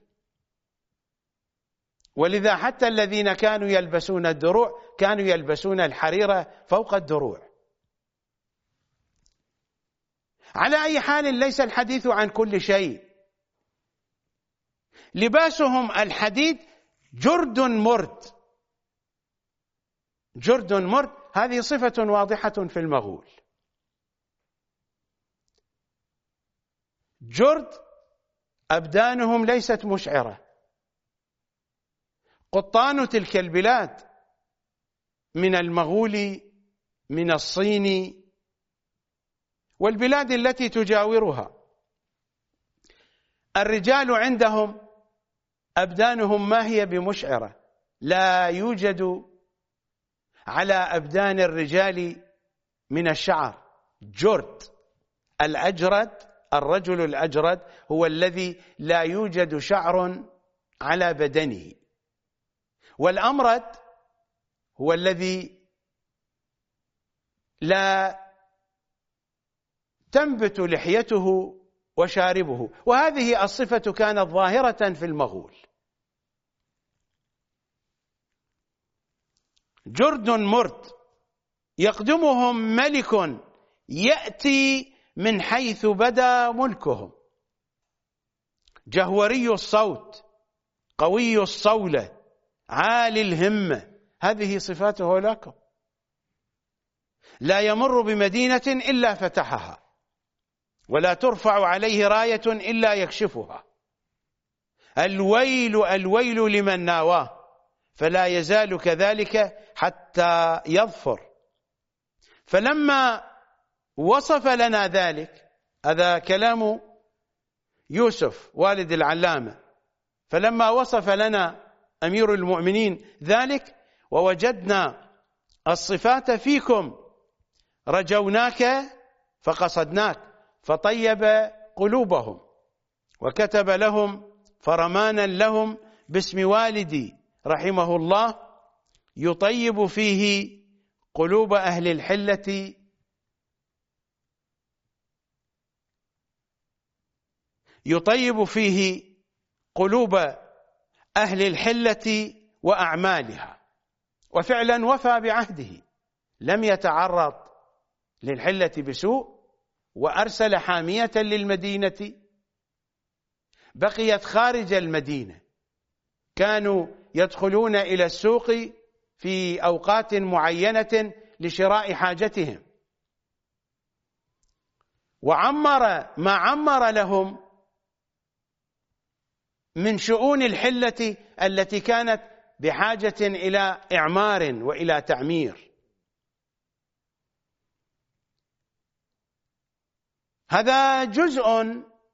ولذا حتى الذين كانوا يلبسون الدروع كانوا يلبسون الحرير فوق الدروع. على أي حال ليس الحديث عن كل شيء. لباسهم الحديد جرد مرد. جرد مرد هذه صفة واضحة في المغول. جرد أبدانهم ليست مشعرة. قطان تلك البلاد من المغول، من الصين والبلاد التي تجاورها، الرجال عندهم أبدانهم ما هي بمشعرة، لا يوجد على أبدان الرجال من الشعر جرد. الأجرد، الرجل الأجرد هو الذي لا يوجد شعر على بدنه، والأمرد هو الذي لا تنبت لحيته وشاربه. وهذه الصفة كانت ظاهرة في المغول. جرد مرد يقدمهم ملك يأتي من حيث بدا ملكهم، جهوري الصوت، قوي الصولة، عالي الهمة. هذه صفاته لكم. لا يمر بمدينة إلا فتحها، ولا ترفع عليه راية إلا يكشفها. الويل الويل لمن ناواه، فلا يزال كذلك حتى يظفر. فلما وصف لنا ذلك، هذا كلام يوسف والد العلامة، فلما وصف لنا أمير المؤمنين ذلك: ووجدنا الصفات فيكم رجوناك فقصدناك، فطيب قلوبهم وكتب لهم فرمانا لهم باسم والدي رحمه الله يطيب فيه قلوب أهل الحلة يطيب فيه قلوب أهل الحلة وأعمالها. وفعلا وفى بعهده، لم يتعرض للحلة بسوء، وأرسل حامية للمدينة بقيت خارج المدينة، كانوا يدخلون إلى السوق في أوقات معينة لشراء حاجتهم، وعمر ما عمر لهم من شؤون الحلة التي كانت بحاجة إلى إعمار وإلى تعمير. هذا جزء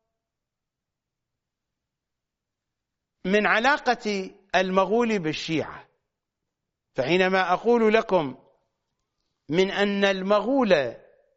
من علاقة المغول بالشيعة. فحينما أقول لكم من أن المغول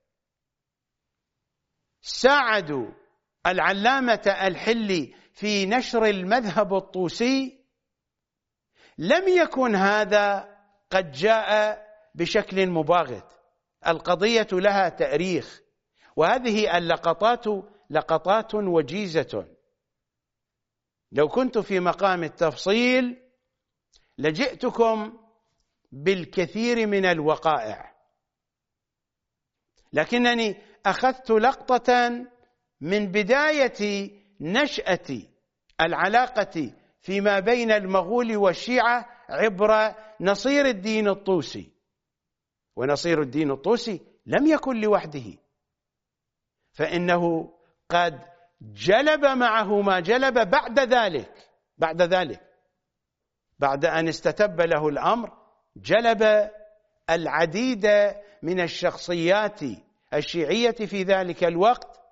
ساعدوا العلامة الحلي في نشر المذهب الطوسي، لم يكن هذا قد جاء بشكل مباغت، القضية لها تاريخ، وهذه اللقطات لقطات وجيزة. لو كنت في مقام التفصيل لجئتكم بالكثير من الوقائع، لكنني أخذت لقطة من بداية نشأة العلاقة فيما بين المغول والشيعة عبر نصير الدين الطوسي. ونصير الدين الطوسي لم يكن لوحده، فإنه قد جلب معه ما جلب بعد ذلك بعد ذلك بعد أن استتب له الأمر، جلب العديد من الشخصيات الشيعية في ذلك الوقت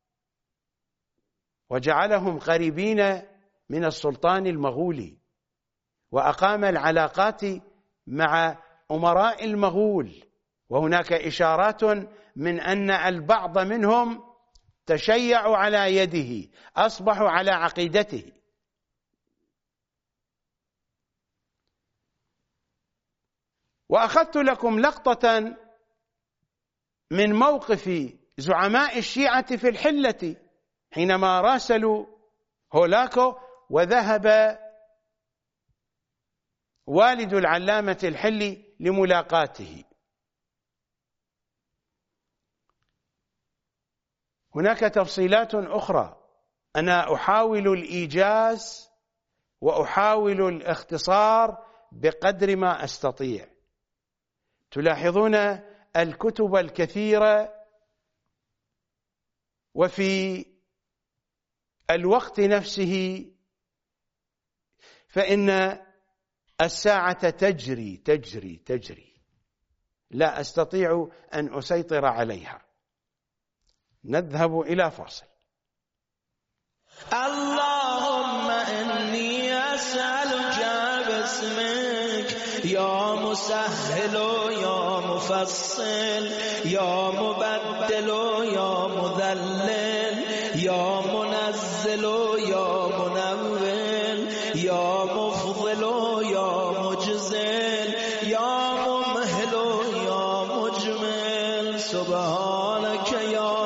وجعلهم قريبين من السلطان المغولي، وأقام العلاقات مع أمراء المغول. وهناك إشارات من أن البعض منهم تشيعوا على يده، أصبحوا على عقيدته. وأخذت لكم لقطة من موقف زعماء الشيعة في الحلة حينما راسلوا هولاكو وذهب والد العلامة الحلي لملاقاته. هناك تفصيلات أخرى، أنا أحاول الإيجاز وأحاول الاختصار بقدر ما أستطيع. تلاحظون الكتب الكثيرة، وفي الوقت نفسه فإن الساعة تجري تجري تجري، لا أستطيع أن أسيطر عليها. نذهب إلى فاصل. اللهم إني أسألك باسمك يا مسهل يا مفصل يا مبدل يا مذلل يا منزل يا منول يا مفضل يا مجزل يا ممهل يا مجمل. سبحانك يا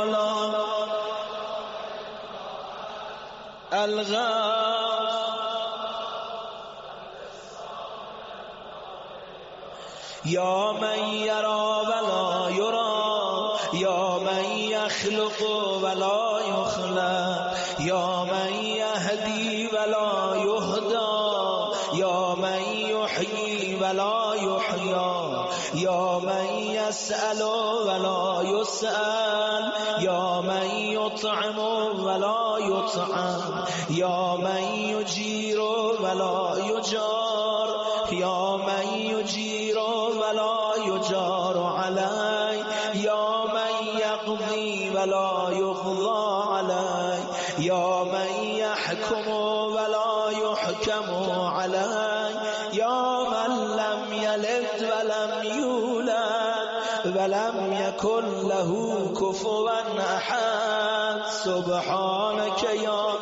يا من يرى ولا يرى يا من يخلق ولا يخلق يا من يهدي ولا يهدى يا من يحيي ولا يحيى يا من يسأل ولا يسأل يا من يطعم ولا يطعم يا من يجير ولا يجار يا من يجير ولا يجار علي يا من يقضي ولا يقضى علي يا من يحكم ولا يحكم علي يا من لم يلد ولم يولد ولم يكن له كفوا أحد سبحانك يا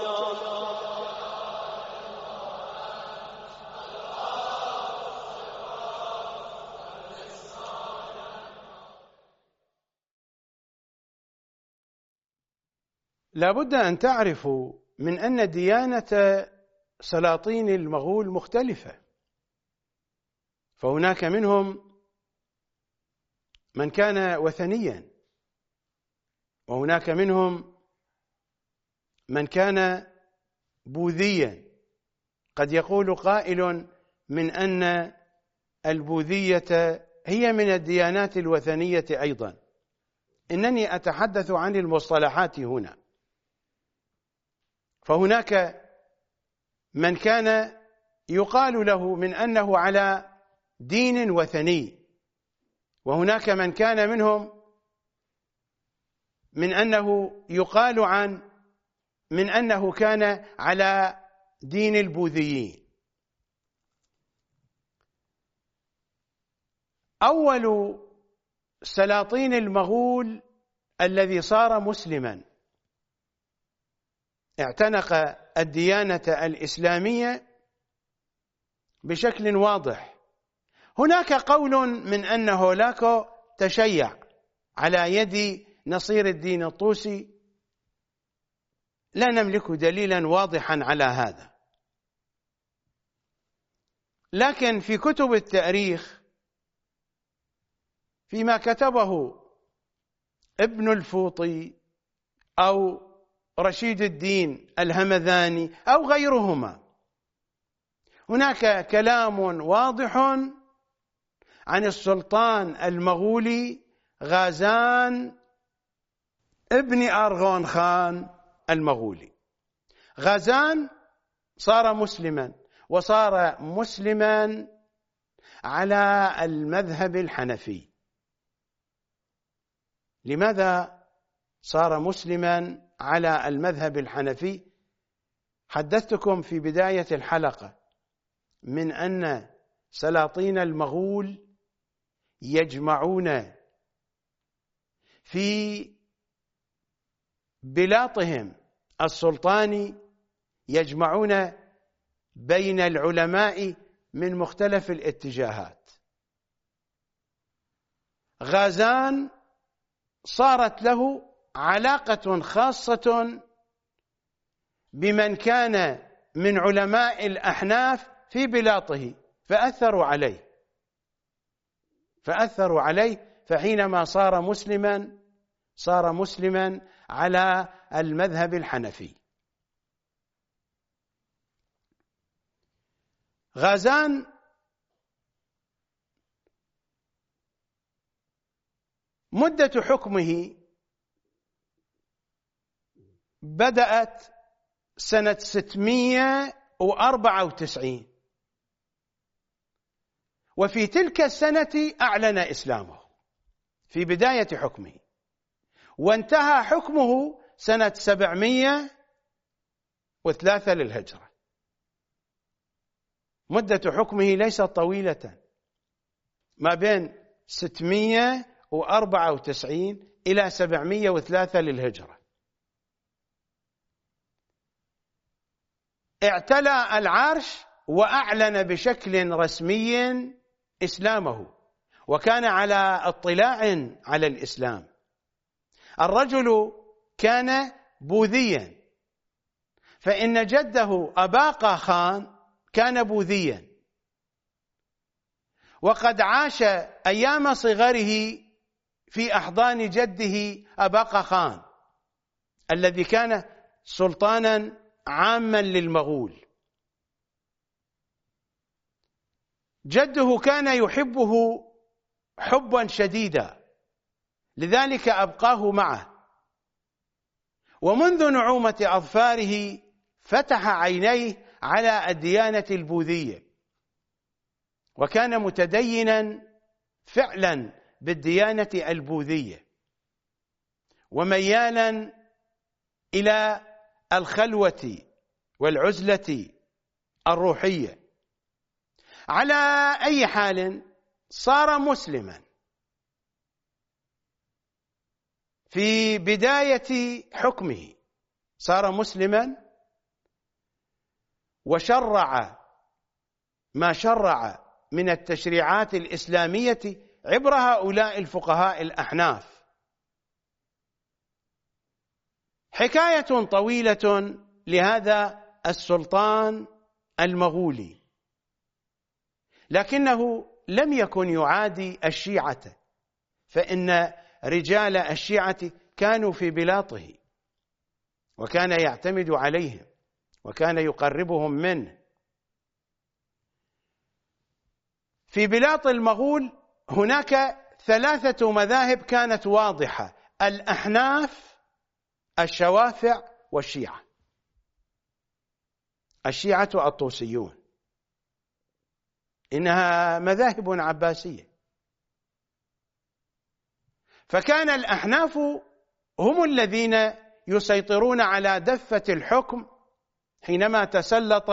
لا بد أن تعرفوا من أن ديانة سلاطين المغول مختلفة، فهناك منهم من كان وثنيا، وهناك منهم من كان بوذيا. قد يقول قائل من أن البوذية هي من الديانات الوثنية أيضا. إنني أتحدث عن المصطلحات هنا. فهناك من كان يقال له من أنه على دين وثني، وهناك من كان منهم من أنه يقال عن من أنه كان على دين البوذيين. أول سلاطين المغول الذي صار مسلما اعتنق الديانة الإسلامية بشكل واضح. هناك قول من أن هولاكو تشيع على يد نصير الدين الطوسي، لا نملك دليلا واضحا على هذا، لكن في كتب التاريخ فيما كتبه ابن الفوطي أو رشيد الدين الهمذاني أو غيرهما، هناك كلام واضح عن السلطان المغولي غازان ابن أرغون خان المغولي. غازان صار مسلما، وصار مسلما على المذهب الحنفي. لماذا صار مسلما على المذهب الحنفي؟ حدثتكم في بداية الحلقة من أن سلاطين المغول يجمعون في بلاطهم السلطاني، يجمعون بين العلماء من مختلف الاتجاهات. غازان صارت له علاقة خاصة بمن كان من علماء الأحناف في بلاطه، فأثروا عليه فأثروا عليه فحينما صار مسلما صار مسلما على المذهب الحنفي. غازان مدة حكمه بدأت سنة ستمائة وأربعة وتسعين، وفي تلك السنة أعلن إسلامه في بداية حكمه، وانتهى حكمه سنة سبعمائة وثلاثة للهجرة. مدة حكمه ليست طويلة، ما بين ستمائة وأربعة وتسعين إلى سبعمائة وثلاثة للهجرة. اعتلى العرش وأعلن بشكل رسمي إسلامه، وكان على اطلاع على الإسلام. الرجل كان بوذيا، فإن جده أباقى خان كان بوذيا، وقد عاش أيام صغره في أحضان جده أباقى خان الذي كان سلطانا عاما للمغول. جده كان يحبه حبا شديدا، لذلك أبقاه معه، ومنذ نعومة أظفاره فتح عينيه على الديانة البوذية، وكان متدينا فعلا بالديانة البوذية، وميالا إلى الخلوة والعزلة الروحية. على أي حال صار مسلما، في بداية حكمه صار مسلما وشرع ما شرع من التشريعات الإسلامية عبر هؤلاء الفقهاء الأحناف. حكاية طويلة لهذا السلطان المغولي، لكنه لم يكن يعادي الشيعة، فإن رجال الشيعة كانوا في بلاطه وكان يعتمد عليهم وكان يقربهم منه. في بلاط المغول هناك ثلاثة مذاهب كانت واضحة: الأحناف، الشوافع، والشيعة. الشيعة الطوسيون، إنها مذاهب عباسية. فكان الأحناف هم الذين يسيطرون على دفة الحكم حينما تسلط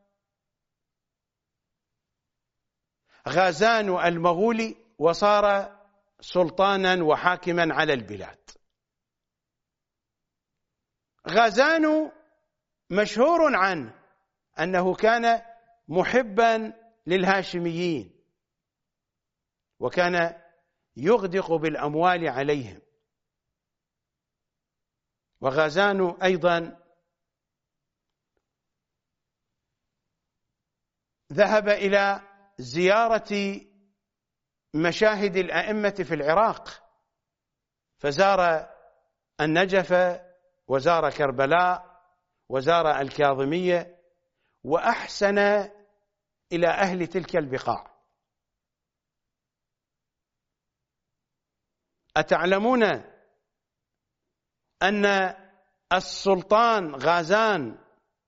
غازان المغولي وصار سلطانا وحاكما على البلاد. غازان مشهور عنه أنه كان محبا للهاشميين وكان يغدق بالأموال عليهم. وغازان أيضا ذهب إلى زيارة مشاهد الأئمة في العراق، فزار النجف وزار كربلاء وزار الكاظمية وأحسن إلى أهل تلك البقاع. أتعلمون أن السلطان غازان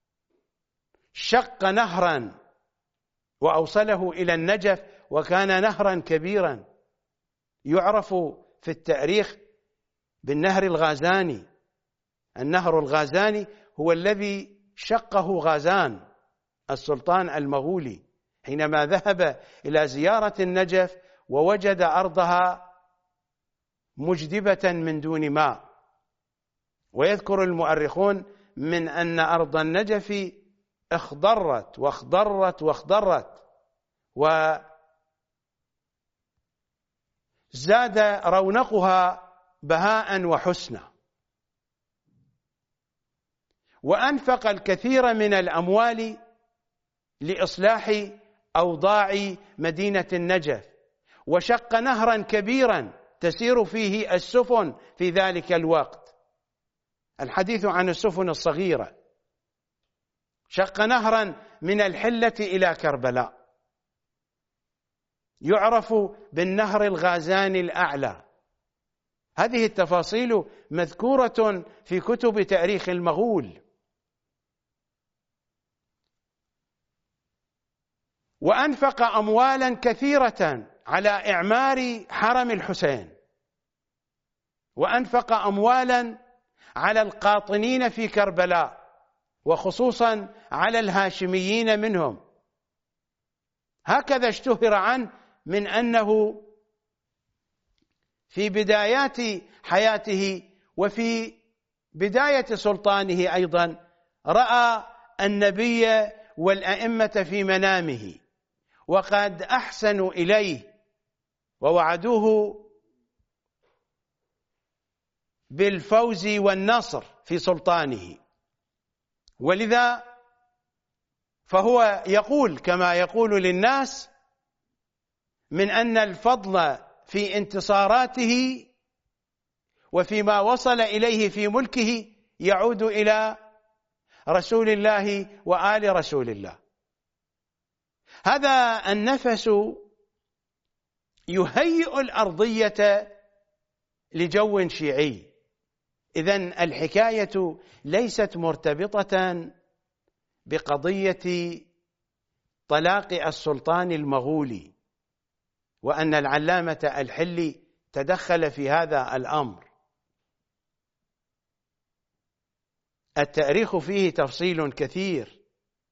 شق نهرا وأوصله إلى النجف، وكان نهرا كبيرا يعرف في التاريخ بالنهر الغازاني. النهر الغازاني هو الذي شقه غازان السلطان المغولي حينما ذهب إلى زيارة النجف ووجد أرضها مجدبة من دون ماء. ويذكر المؤرخون من أن أرض النجف اخضرت واخضرت واخضرت وزاد رونقها بهاء وحسنا، وأنفق الكثير من الأموال لإصلاح أوضاع مدينة النجف، وشق نهرا كبيرا تسير فيه السفن في ذلك الوقت. الحديث عن السفن الصغيرة. شق نهرا من الحلة إلى كربلاء يعرف بالنهر الغازاني الأعلى. هذه التفاصيل مذكورة في كتب تاريخ المغول. وأنفق أموالا كثيرة على إعمار حرم الحسين، وأنفق أموالا على القاطنين في كربلاء وخصوصا على الهاشميين منهم. هكذا اشتهر عنه من أنه في بدايات حياته وفي بداية سلطانه أيضا رأى النبي والأئمة في منامه وقد أحسنوا إليه ووعدوه بالفوز والنصر في سلطانه. ولذا فهو يقول كما يقول للناس من أن الفضل في انتصاراته وفيما وصل إليه في ملكه يعود إلى رسول الله وآل رسول الله. هذا النفس يهيئ الأرضية لجو شيعي. إذن الحكاية ليست مرتبطة بقضية طلاق السلطان المغولي وأن العلامة الحلي تدخل في هذا الأمر. التاريخ فيه تفصيل كثير.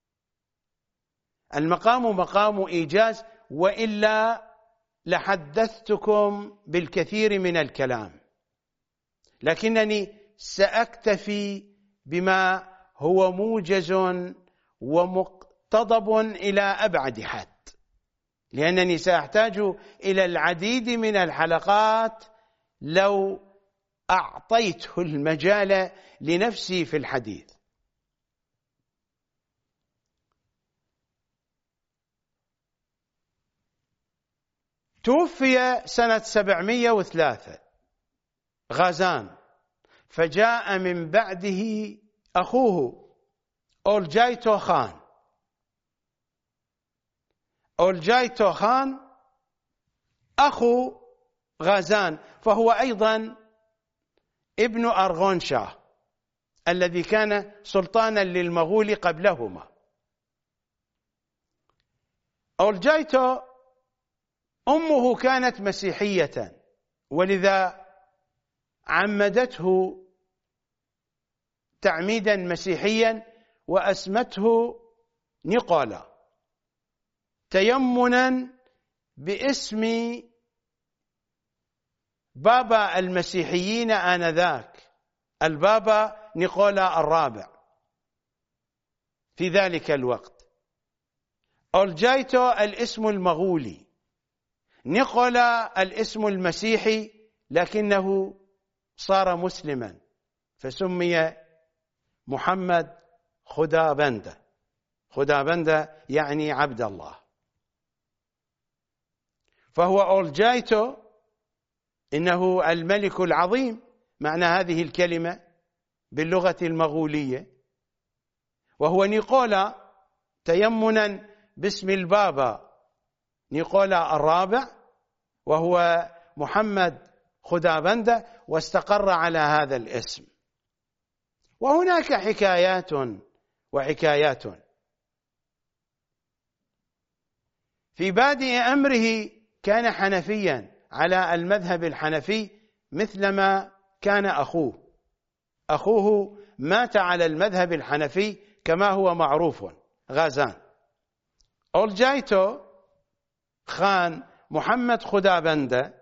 المقام مقام إيجاز، وإلا لحدثتكم بالكثير من الكلام. لكنني سأكتفي بما هو موجز ومقتضب إلى أبعد حد، لأنني سأحتاج إلى العديد من الحلقات لو أعطيت المجال لنفسي في الحديث. توفي سنة سبعمائة وثلاثة غازان، فجاء من بعده أخوه أولجايتو خان. أولجايتو خان أخو غازان، فهو أيضا ابن أرغون شاه الذي كان سلطانا للمغول قبلهما. أولجايتو أمه كانت مسيحية، ولذا عمدته تعميدا مسيحيا وأسمته نيقولا، تيمنا باسم بابا المسيحيين آنذاك، البابا نيقولا الرابع في ذلك الوقت. أولجايتو الاسم المغولي، نيقولا الاسم المسيحي، لكنه صار مسلما فسمي محمد خدابندة. خدابندة يعني عبد الله. فهو أولجايتو إنه الملك العظيم، معنى هذه الكلمة باللغة المغولية، وهو نيقولا تيمنا باسم البابا نيقولا الرابع، وهو محمد خدابندة، واستقر على هذا الاسم. وهناك حكايات وحكايات. في بادئ أمره كان حنفيا على المذهب الحنفي مثلما كان أخوه. أخوه مات على المذهب الحنفي كما هو معروف، غازان. أولجايتو خان محمد خدابندة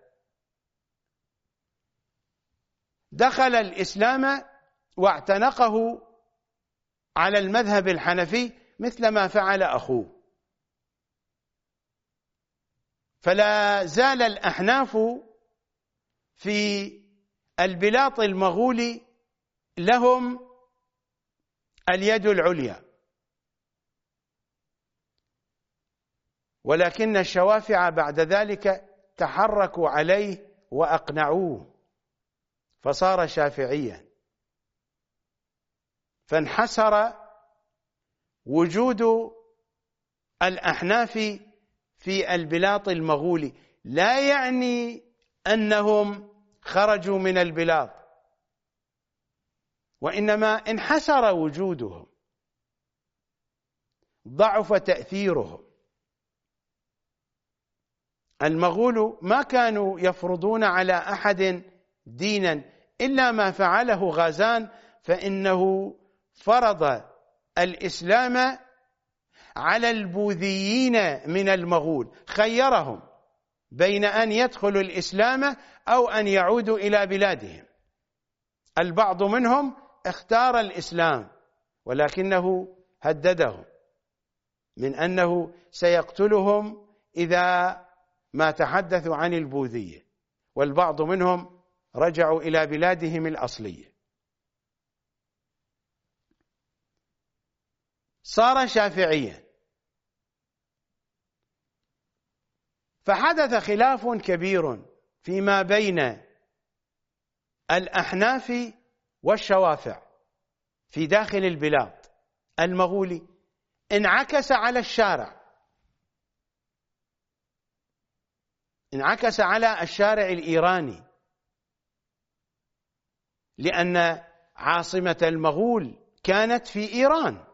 دخل الإسلام واعتنقه على المذهب الحنفي مثلما فعل أخوه، فلا زال الأحناف في البلاط المغولي لهم اليد العليا، ولكن الشوافع بعد ذلك تحركوا عليه وأقنعوه فصار شافعيا، فانحسر وجود الأحناف في البلاط المغولي. لا يعني أنهم خرجوا من البلاط، وإنما انحسر وجودهم، ضعف تأثيرهم. المغول ما كانوا يفرضون على أحد دينا إلا ما فعله غازان، فإنه فرض الإسلام على البوذيين من المغول، خيرهم بين أن يدخلوا الإسلام أو أن يعودوا إلى بلادهم. البعض منهم اختار الإسلام، ولكنه هددهم من أنه سيقتلهم إذا ما تحدثوا عن البوذية، والبعض منهم رجعوا إلى بلادهم الأصلية. صار شافعيا، فحدث خلاف كبير فيما بين الأحناف والشوافع في داخل البلاد المغولي، انعكس على الشارع، انعكس على الشارع الإيراني، لأن عاصمة المغول كانت في إيران،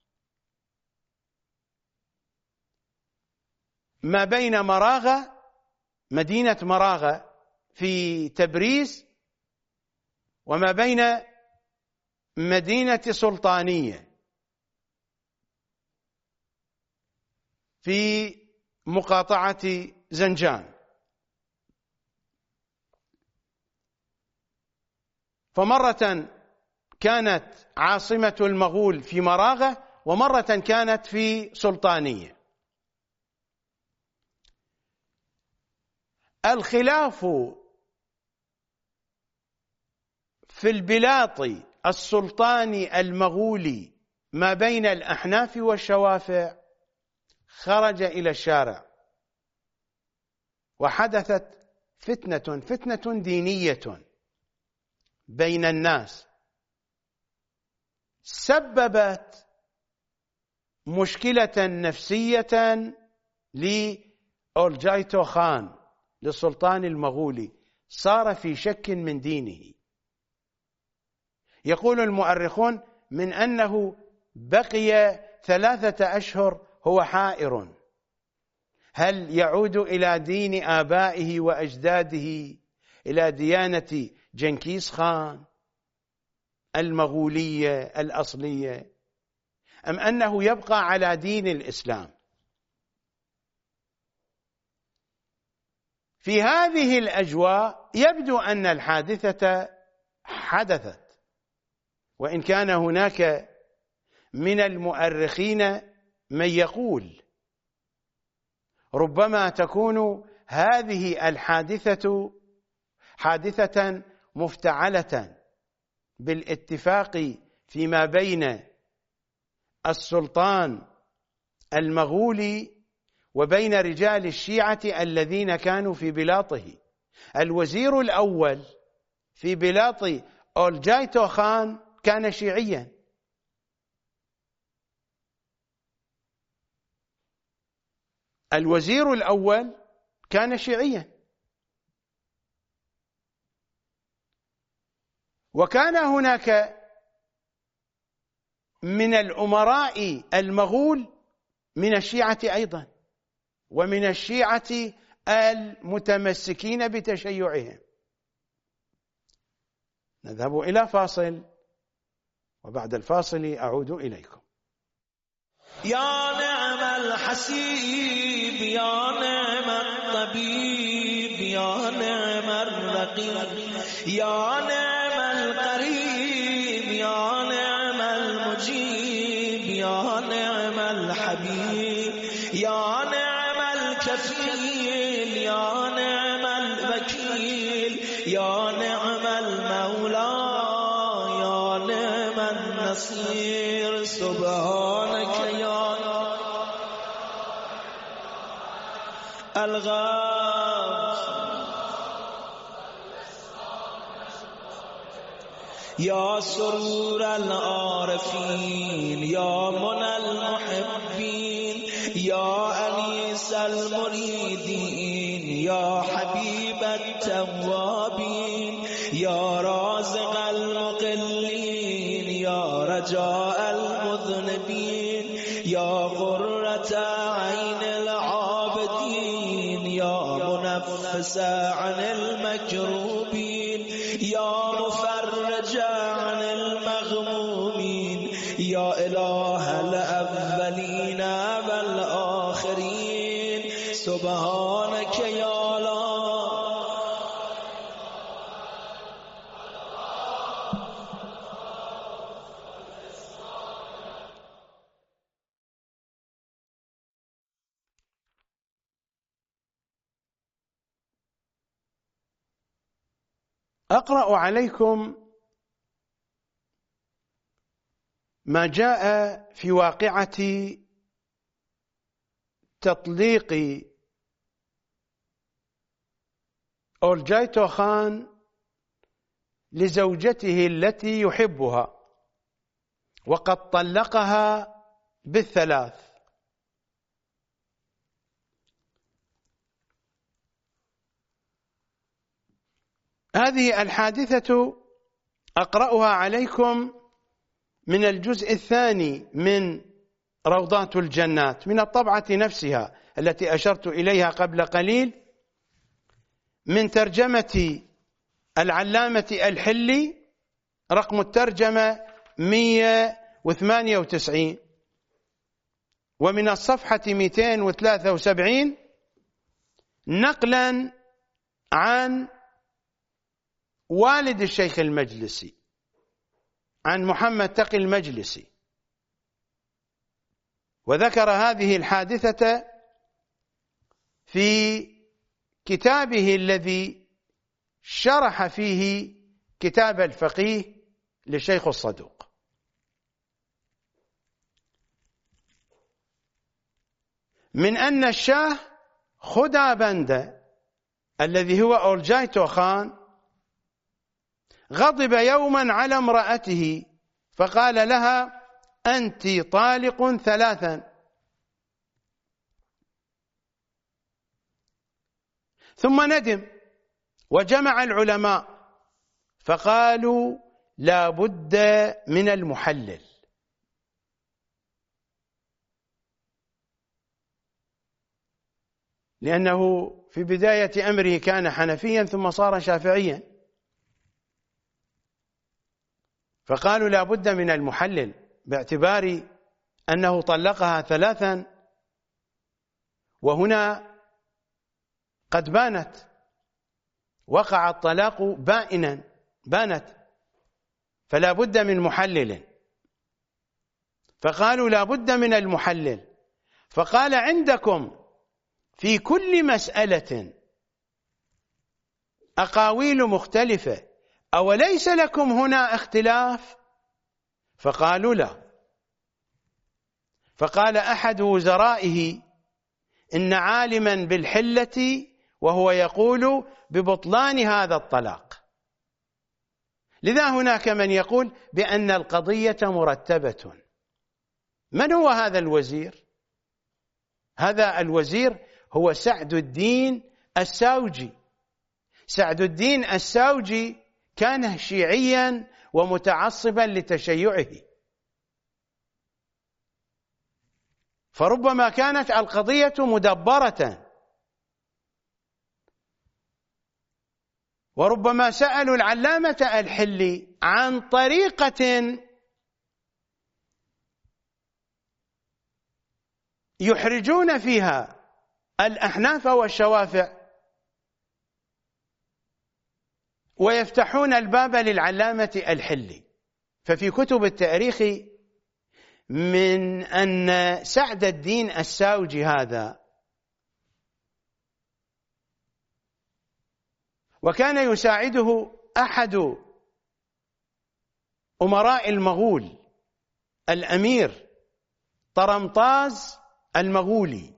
ما بين مراغة، مدينة مراغة في تبريز، وما بين مدينة سلطانية في مقاطعة زنجان. فمرة كانت عاصمة المغول في مراغة، ومرة كانت في سلطانية. الخلاف في البلاط السلطاني المغولي ما بين الأحناف والشوافع خرج إلى الشارع، وحدثت فتنة فتنة دينية بين الناس سببت مشكلة نفسية لأولجايتو خان للسلطان المغولي، صار في شك من دينه. يقول المؤرخون من أنه بقي ثلاثة أشهر هو حائر، هل يعود إلى دين آبائه وأجداده، إلى ديانة جنكيز خان المغولية الأصلية، أم أنه يبقى على دين الإسلام؟ في هذه الأجواء يبدو أن الحادثة حدثت، وإن كان هناك من المؤرخين من يقول ربما تكون هذه الحادثة حادثة مفتعلة بالاتفاق فيما بين السلطان المغولي وبين رجال الشيعة الذين كانوا في بلاطه. الوزير الأول في بلاط أولجايتو خان كان شيعيا، الوزير الأول كان شيعيا، وكان هناك من الأمراء المغول من الشيعة أيضا، ومن الشيعة المتمسكين بتشيعهم. نذهب إلى فاصل، وبعد الفاصل أعود إليكم. يا نعم الحسيب يا نعم الطبيب يا نعم الرقيب يا نعم القريب يا نعم المجيب يا نعم الحبيب يا نعم الكفيل يا نعم الوكيل يا نعم المولى يا نعم النصير. سبحانك يا الغاف يا سرور العارفين يا منى المحبين يا أنيس المريدين يا حبيب التوابين يا رازق المقلين يا رجاء المذنبين يا قرة عين العابدين يا منفس عن المكروبين يا مفرج عن المغمومين يا إله الأولين والآخرين. سبحانك يا الله. أقرأ عليكم ما جاء في واقعة تطليق أولجايتو خان لزوجته التي يحبها، وقد طلقها بالثلاث. هذه الحادثة أقرأها عليكم من الجزء الثاني من روضات الجنات، من الطبعة نفسها التي أشرت إليها قبل قليل، من ترجمة العلامة الحلي، رقم الترجمة مئة وثمانية وتسعين، ومن الصفحة مئتين وثلاثة وسبعين، نقلا عن والد الشيخ المجلسي عن محمد تقي المجلسي، وذكر هذه الحادثة في كتابه الذي شرح فيه كتاب الفقيه للشيخ الصدوق. من أن الشاه خدا بنده الذي هو أولجايتو خان غضب يوما على امرأته فقال لها: أنت طالق ثلاثا. ثم ندم وجمع العلماء فقالوا: لا بد من المحلل، لأنه في بداية أمره كان حنفيا ثم صار شافعيا، فقالوا لا بد من المحلل باعتبار أنه طلقها ثلاثا وهنا قد بانت، وقع الطلاق بائنا، بانت، فلا بد من محلل. فقالوا لا بد من المحلل، فقال: عندكم في كل مسألة أقاويل مختلفة، أوليس لكم هنا اختلاف؟ فقالوا لا. فقال أحد وزرائه: إن عالما بالحلة وهو يقول ببطلان هذا الطلاق. لذا هناك من يقول بأن القضية مرتبة. من هو هذا الوزير؟ هذا الوزير هو سعد الدين الساوجي. سعد الدين الساوجي كان شيعيا ومتعصبا لتشيعه، فربما كانت القضية مدبرة، وربما سألوا العلامة الحلي عن طريقة يحرجون فيها الأحناف والشوافع ويفتحون الباب للعلامة الحلي. ففي كتب التاريخ من أن سعد الدين الساوجي هذا وكان يساعده أحد أمراء المغول الأمير طرمطاز المغولي،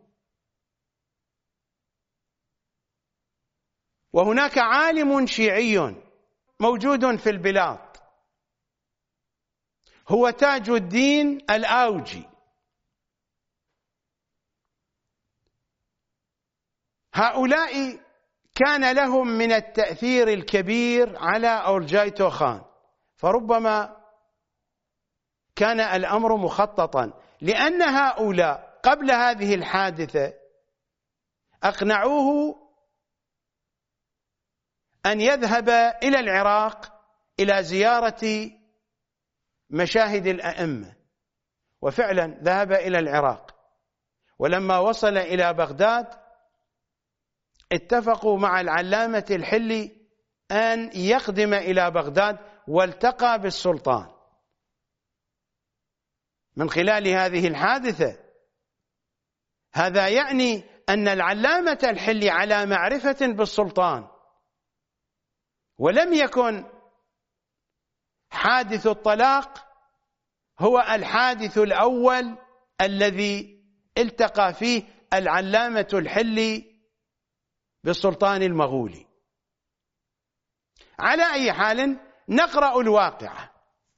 وهناك عالم شيعي موجود في البلاد هو تاج الدين الآوجي. هؤلاء كان لهم من التأثير الكبير على أولجايتو خان، فربما كان الأمر مخططا، لأن هؤلاء قبل هذه الحادثة أقنعوه أن يذهب إلى العراق إلى زيارة مشاهد الأئمة، وفعلا ذهب إلى العراق. ولما وصل إلى بغداد اتفقوا مع العلامة الحلي أن يقدم إلى بغداد، والتقى بالسلطان. من خلال هذه الحادثة هذا يعني أن العلامة الحلي على معرفة بالسلطان، ولم يكن حادث الطلاق هو الحادث الأول الذي التقى فيه العلامة الحلي بالسلطان المغولي. على أي حال نقرأ الواقعة.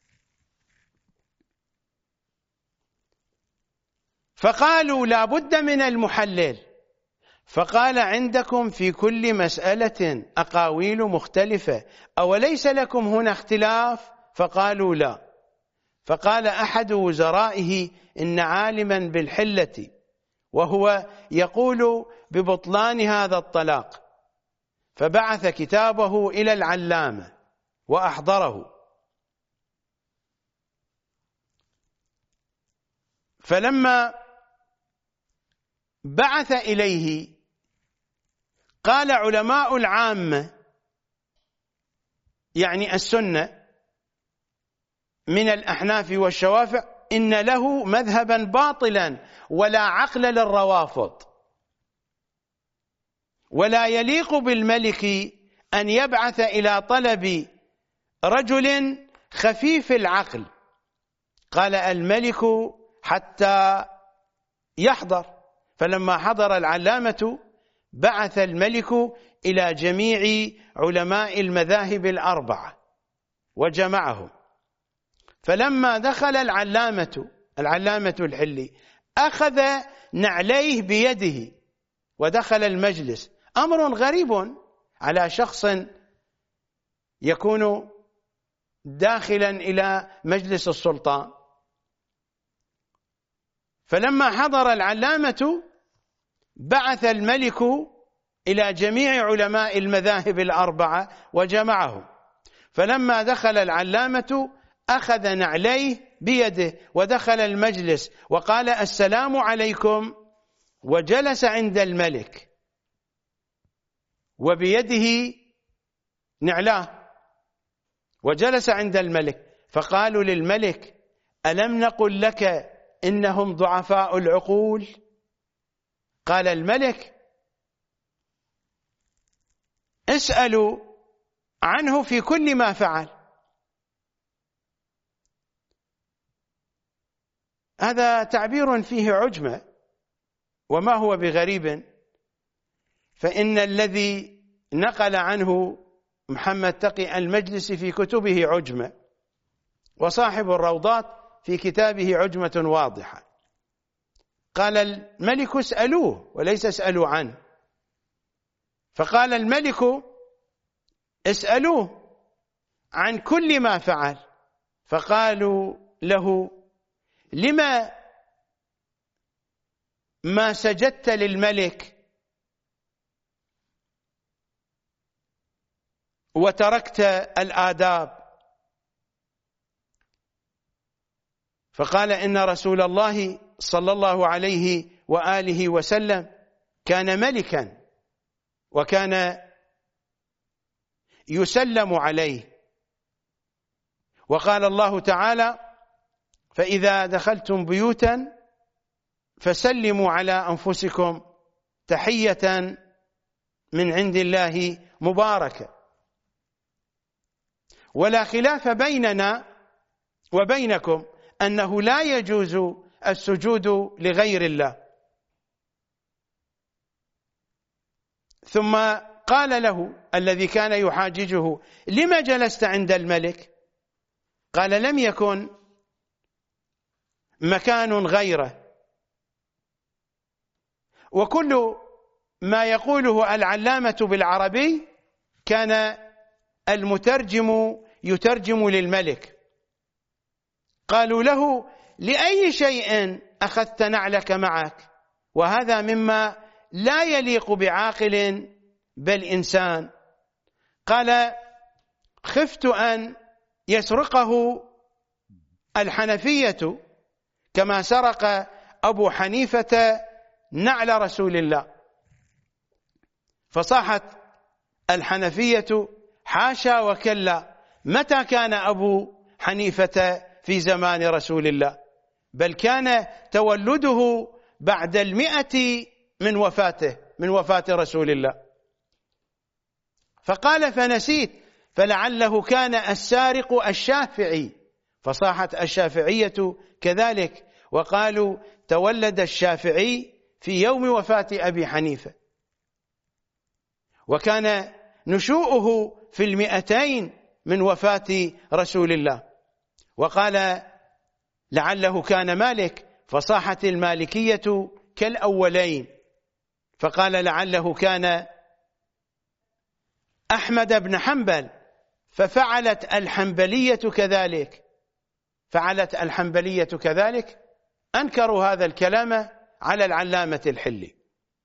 فقالوا لا بد من المحلل، فقال: عندكم في كل مسألة أقاويل مختلفة، أوليس لكم هنا اختلاف؟ فقالوا لا. فقال أحد وزرائه: إن عالما بالحلة وهو يقول ببطلان هذا الطلاق، فبعث كتابه إلى العلامة وأحضره. فلما بعث إليه قال علماء العامة يعني السنة من الأحناف والشوافع إن له مذهبا باطلا ولا عقل للروافض، ولا يليق بالملك أن يبعث إلى طلب رجل خفيف العقل. قال الملك حتى يحضر، فلما حضر العلامة بعث الملك إلى جميع علماء المذاهب الأربعة وجمعهم، فلما دخل العلامة العلامة الحلي أخذ نعليه بيده ودخل المجلس، أمر غريب على شخص يكون داخلا إلى مجلس السلطان. فلما حضر العلامة بعث الملك إلى جميع علماء المذاهب الأربعة وجمعهم، فلما دخل العلامة أخذ نعليه بيده ودخل المجلس وقال السلام عليكم، وجلس عند الملك وبيده نعلاه وجلس عند الملك. فقالوا للملك ألم نقل لك إنهم ضعفاء العقول؟ قال الملك اسألوا عنه في كل ما فعل. هذا تعبير فيه عجمة وما هو بغريب، فإن الذي نقل عنه محمد تقي المجلسي في كتبه عجمة، وصاحب الروضات في كتابه عجمة واضحة. قال الملك اسألوه وليس اسألوا عنه، فقال الملك اسألوه عن كل ما فعل. فقالوا له لما ما سجدت للملك وتركت الآداب؟ فقال إن رسول الله صلى الله عليه وآله وسلم كان ملكا وكان يسلم عليه، وقال الله تعالى فإذا دخلتم بيوتا فسلموا على أنفسكم تحية من عند الله مباركة. ولا خلاف بيننا وبينكم أنه لا يجوز السجود لغير الله. ثم قال له الذي كان يحاججه لما جلست عند الملك؟ قال لم يكن مكان غيره. وكل ما يقوله العلامة بالعربي كان المترجم يترجم للملك. قالوا له لأي شيء أخذت نعلك معك؟ وهذا مما لا يليق بعاقل بل إنسان. قال خفت أن يسرقه الحنفية كما سرق أبو حنيفة نعل رسول الله. فصاحت الحنفية حاشا وكلا، متى كان أبو حنيفة في زمان رسول الله؟ بل كان تولده بعد المئة من وفاته من وفاة رسول الله. فقال فنسيت، فلعله كان السارق الشافعي. فصاحت الشافعية كذلك وقالوا تولد الشافعي في يوم وفاة أبي حنيفة، وكان نشوؤه في المئتين من وفاة رسول الله. وقال لعله كان مالك، فصاحت المالكية كالأولين. فقال لعله كان أحمد بن حنبل، ففعلت الحنبلية كذلك فعلت الحنبلية كذلك أنكروا هذا الكلام على العلامة الحلي.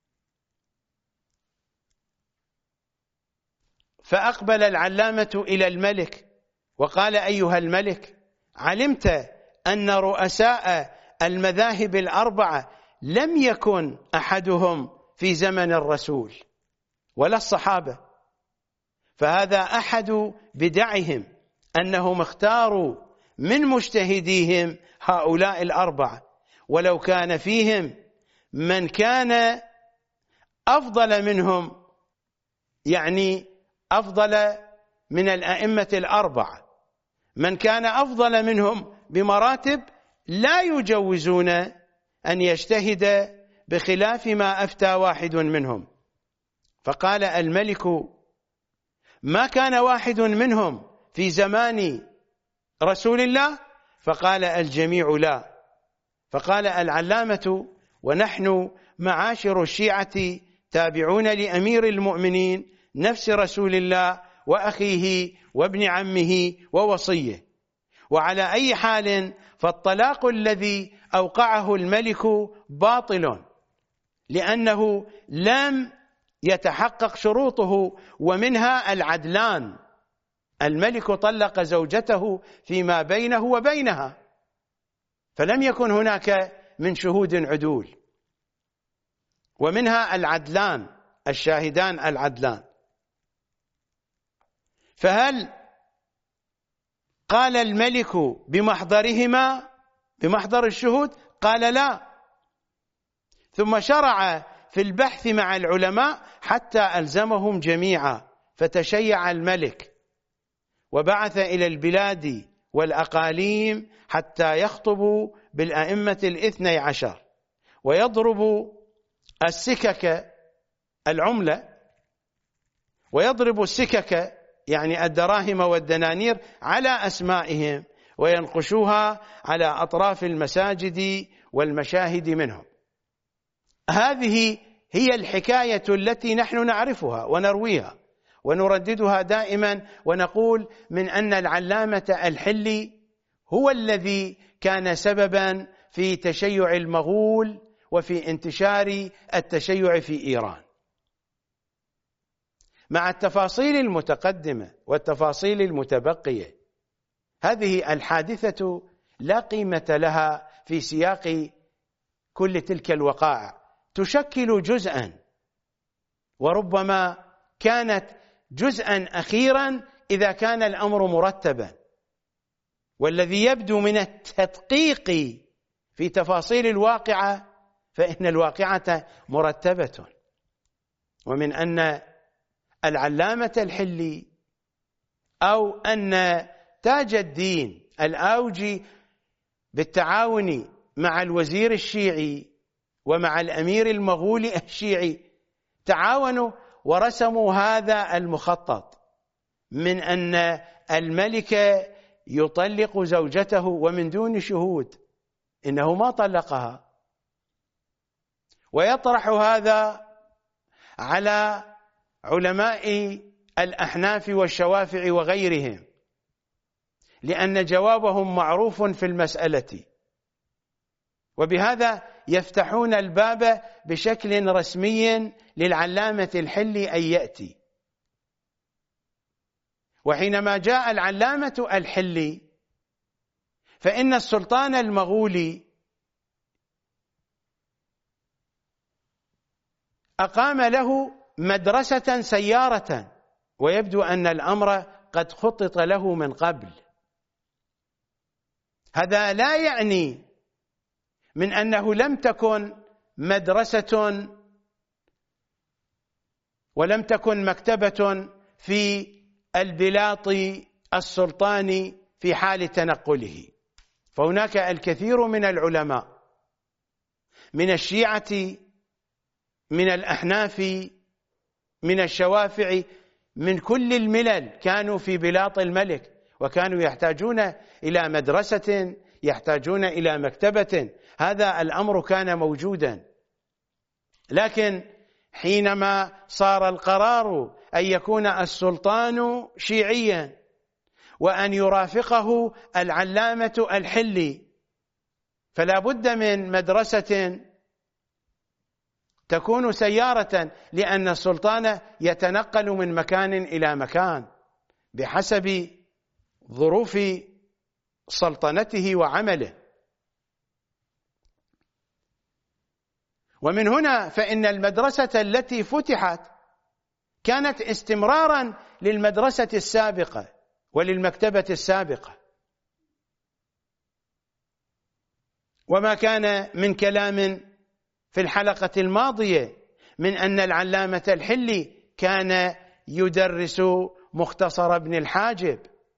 فأقبل العلامة إلى الملك وقال أيها الملك، علمت أن رؤساء المذاهب الأربعة لم يكن أحدهم في زمن الرسول ولا الصحابة، فهذا أحد بدعهم أنهم اختاروا من مجتهديهم هؤلاء الأربعة، ولو كان فيهم من كان أفضل منهم، يعني أفضل من الأئمة الأربعة، من كان أفضل منهم بمراتب، لا يجوزون أن يجتهد بخلاف ما أفتى واحد منهم. فقال الملك: ما كان واحد منهم في زمان رسول الله؟ فقال الجميع لا. فقال العلامة: ونحن معاشر الشيعة تابعون لأمير المؤمنين نفس رسول الله وأخيه وابن عمه ووصيه، وعلى أي حال فالطلاق الذي أوقعه الملك باطل، لأنه لم يتحقق شروطه، ومنها العدلان. الملك طلق زوجته فيما بينه وبينها، فلم يكن هناك من شهود عدول، ومنها العدلان، الشاهدان العدلان. فهل قال الملك بمحضرهما، بمحضر الشهود؟ قال لا. ثم شرع في البحث مع العلماء حتى ألزمهم جميعا، فتشيع الملك وبعث إلى البلاد والأقاليم حتى يخطبوا بالأئمة الاثني عشر، ويضرب السكك، العملة، ويضرب السكك يعني الدراهم والدنانير على أسمائهم، وينقشوها على أطراف المساجد والمشاهد منهم. هذه هي الحكاية التي نحن نعرفها ونرويها ونرددها دائما، ونقول من أن العلامة الحلي هو الذي كان سببا في تشيع المغول وفي انتشار التشيع في إيران. مع التفاصيل المتقدمة والتفاصيل المتبقية، هذه الحادثة لا قيمة لها في سياق كل تلك الوقائع، تشكل جزءا، وربما كانت جزءا أخيرا إذا كان الأمر مرتبا. والذي يبدو من التدقيق في تفاصيل الواقعة فإن الواقعة مرتبة، ومن أن العلامة الحلي أو أن تاج الدين الآوجي بالتعاون مع الوزير الشيعي ومع الأمير المغولي الشيعي تعاونوا ورسموا هذا المخطط، من أن الملك يطلق زوجته ومن دون شهود، إنه ما طلقها، ويطرح هذا على علماء الأحناف والشوافع وغيرهم، لأن جوابهم معروف في المسألة، وبهذا يفتحون الباب بشكل رسمي للعلامة الحلي أن يأتي. وحينما جاء العلامة الحلي فإن السلطان المغولي أقام له مدرسة سيارة، ويبدو أن الأمر قد خطط له من قبل. هذا لا يعني من أنه لم تكن مدرسة ولم تكن مكتبة في البلاط السلطاني في حال تنقله، فهناك الكثير من العلماء من الشيعة، من الأحناف، من الشوافع، من كل الملل كانوا في بلاط الملك، وكانوا يحتاجون إلى مدرسة، يحتاجون إلى مكتبة. هذا الأمر كان موجودا، لكن حينما صار القرار أن يكون السلطان شيعيا وأن يرافقه العلامة الحلي، فلا بد من مدرسة تكون سيارة، لأن السلطان يتنقل من مكان إلى مكان بحسب ظروف سلطنته وعمله. ومن هنا فإن المدرسة التي فتحت كانت استمرارا للمدرسة السابقة وللمكتبة السابقة، وما كان من كلام في الحلقة الماضية من أن العلامة الحلي كان يدرس مختصر ابن الحاجب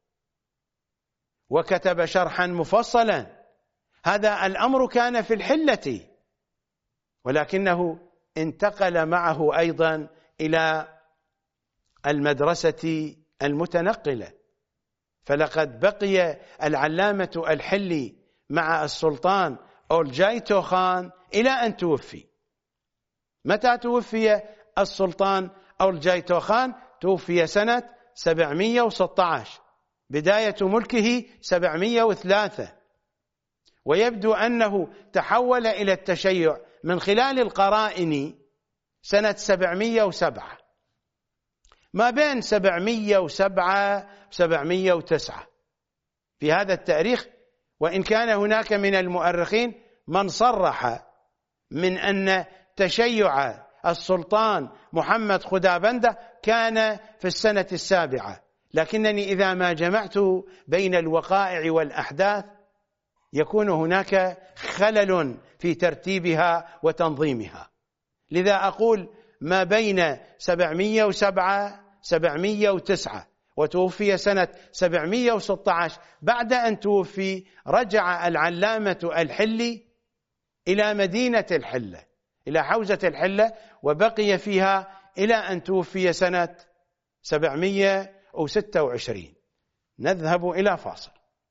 وكتب شرحا مفصلا، هذا الأمر كان في الحلة، ولكنه انتقل معه أيضا إلى المدرسة المتنقلة، فلقد بقي العلامة الحلي مع السلطان أولجايتو خان إلى أن توفي. متى توفي السلطان أولجايتو خان؟ توفي سنة سبعمئة وستة عشر، بداية ملكه سبعمئة وثلاثة، ويبدو أنه تحول إلى التشيع من خلال القرائن سنة سبعمئة وسبعة، ما بين سبعمئة وسبعة وسبعمئة وتسعة في هذا التاريخ، وإن كان هناك من المؤرخين من صرح من أن تشيع السلطان محمد خدابندة كان في السنة السابعة، لكنني إذا ما جمعت بين الوقائع والأحداث يكون هناك خلل في ترتيبها وتنظيمها، لذا أقول ما بين سبعمئة وسبعة سبعمئة وتسعة، وتوفي سنة سبعمئة وستة عشر. بعد أن توفي رجع العلامة الحلي إلى مدينة الحلة، إلى حوزة الحلة، وبقي فيها إلى أن توفي سنة سبعمئة وستة وعشرين. نذهب إلى فاصل.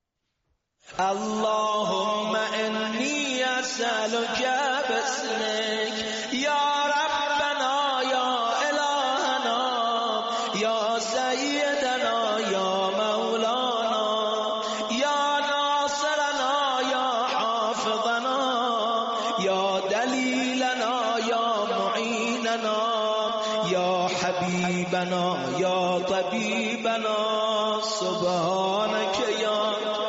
اللهم إني أسألك باسمك يا ربنا يا إلهنا يا سيدنا يا مولانا يا ناصرنا يا حافظنا يا دليلنا يا معيننا يا حبيبنا يا طبيبنا سبحانك يا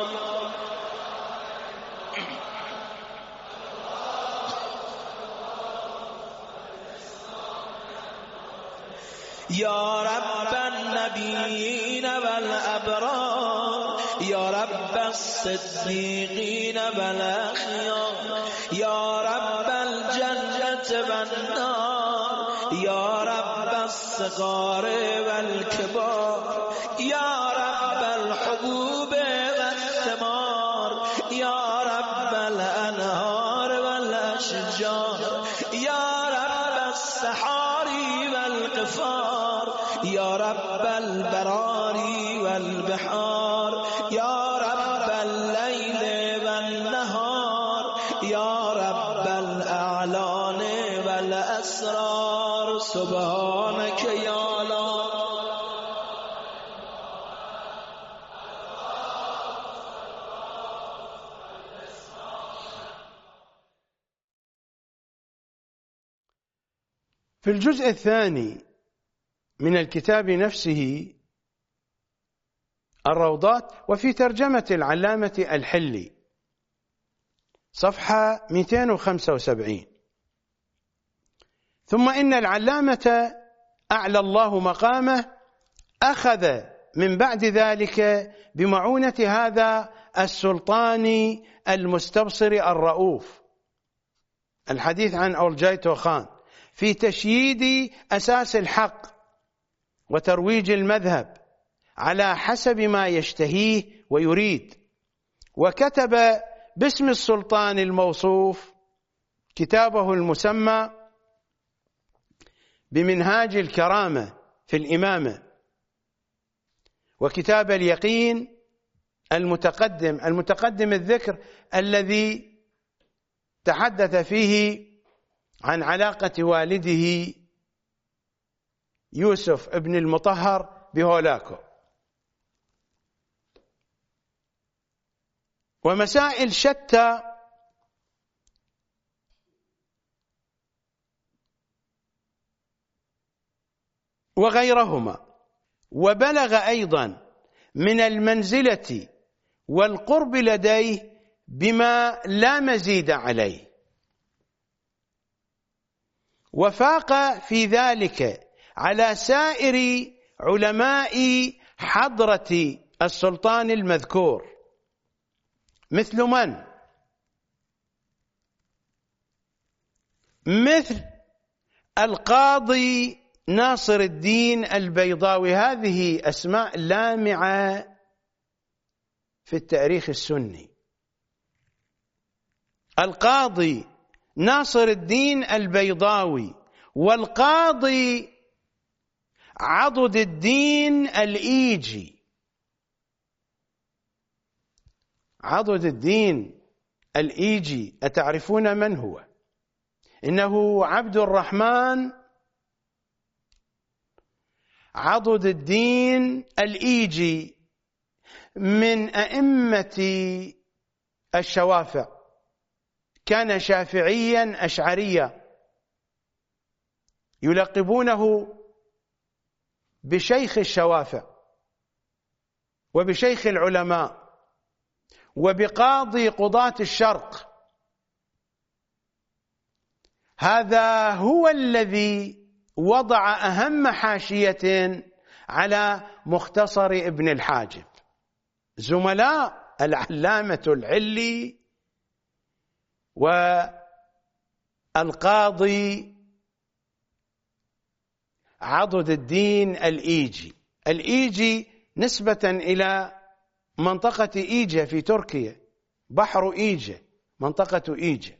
يا رب النبيين والأبرار يا رب الصديقين والأخيار يا رب الجنة والنار يا رب الصغار والكبار يا رب الحبوب والثمار يا رب الأنهار والأشجار يا رب السحاري والقفار يا رب البراري والبحار يا رب الليل والنهار يا رب الأعلان والأسرار سبحانك يا الله. في الجزء الثاني من الكتاب نفسه الروضات وفي ترجمة العلامة الحلي صفحة مئتين وخمسة وسبعين: ثم إن العلامة أعلى الله مقامه أخذ من بعد ذلك بمعونة هذا السلطان المستبصر الرؤوف، الحديث عن أولجايتو خان، في تشييد أساس الحق وترويج المذهب على حسب ما يشتهيه ويريد، وكتب باسم السلطان الموصوف كتابه المسمى بمنهاج الكرامة في الإمامة، وكتاب اليقين المتقدم المتقدم الذكر الذي تحدث فيه عن علاقة والده يوسف ابن المطهر بهولاكو، ومسائل شتى وغيرهما. وبلغ أيضا من المنزلة والقرب لديه بما لا مزيد عليه، وفاق في ذلك على سائر علماء حضرة السلطان المذكور، مثل من؟ مثل القاضي ناصر الدين البيضاوي. هذه أسماء لامعة في التاريخ السني. القاضي ناصر الدين البيضاوي والقاضي عضد الدين الإيجي. عضد الدين الإيجي أتعرفون من هو؟ إنه عبد الرحمن عضد الدين الإيجي من أئمة الشوافع، كان شافعيا أشعريا، يلقبونه بشيخ الشوافع وبشيخ العلماء وبقاضي قضاة الشرق. هذا هو الذي وضع أهم حاشية على مختصر ابن الحاجب. زملاء العلامة العلي والقاضي عضد الدين الإيجي. الإيجي نسبة إلى منطقة إيجا في تركيا، بحر إيجا، منطقة إيجا.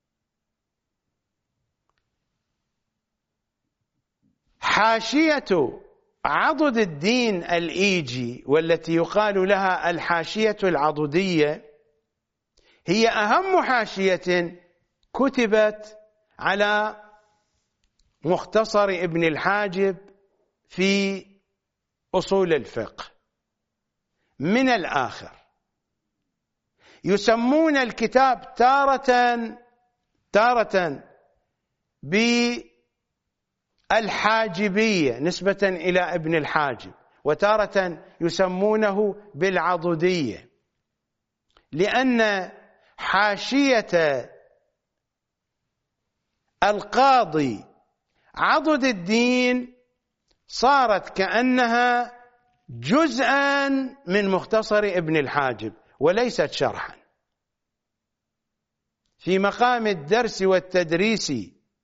حاشية عضد الدين الإيجي والتي يقال لها الحاشية العضدية هي أهم حاشية كتبت على مختصر ابن الحاجب في أصول الفقه. من الآخر يسمون الكتاب تارة تارة بالحاجبية نسبة إلى ابن الحاجب، وتارة يسمونه بالعضدية، لأن حاشية القاضي عضد الدين صارت كأنها جزءا من مختصر ابن الحاجب وليست شرحا. في مقام الدرس والتدريس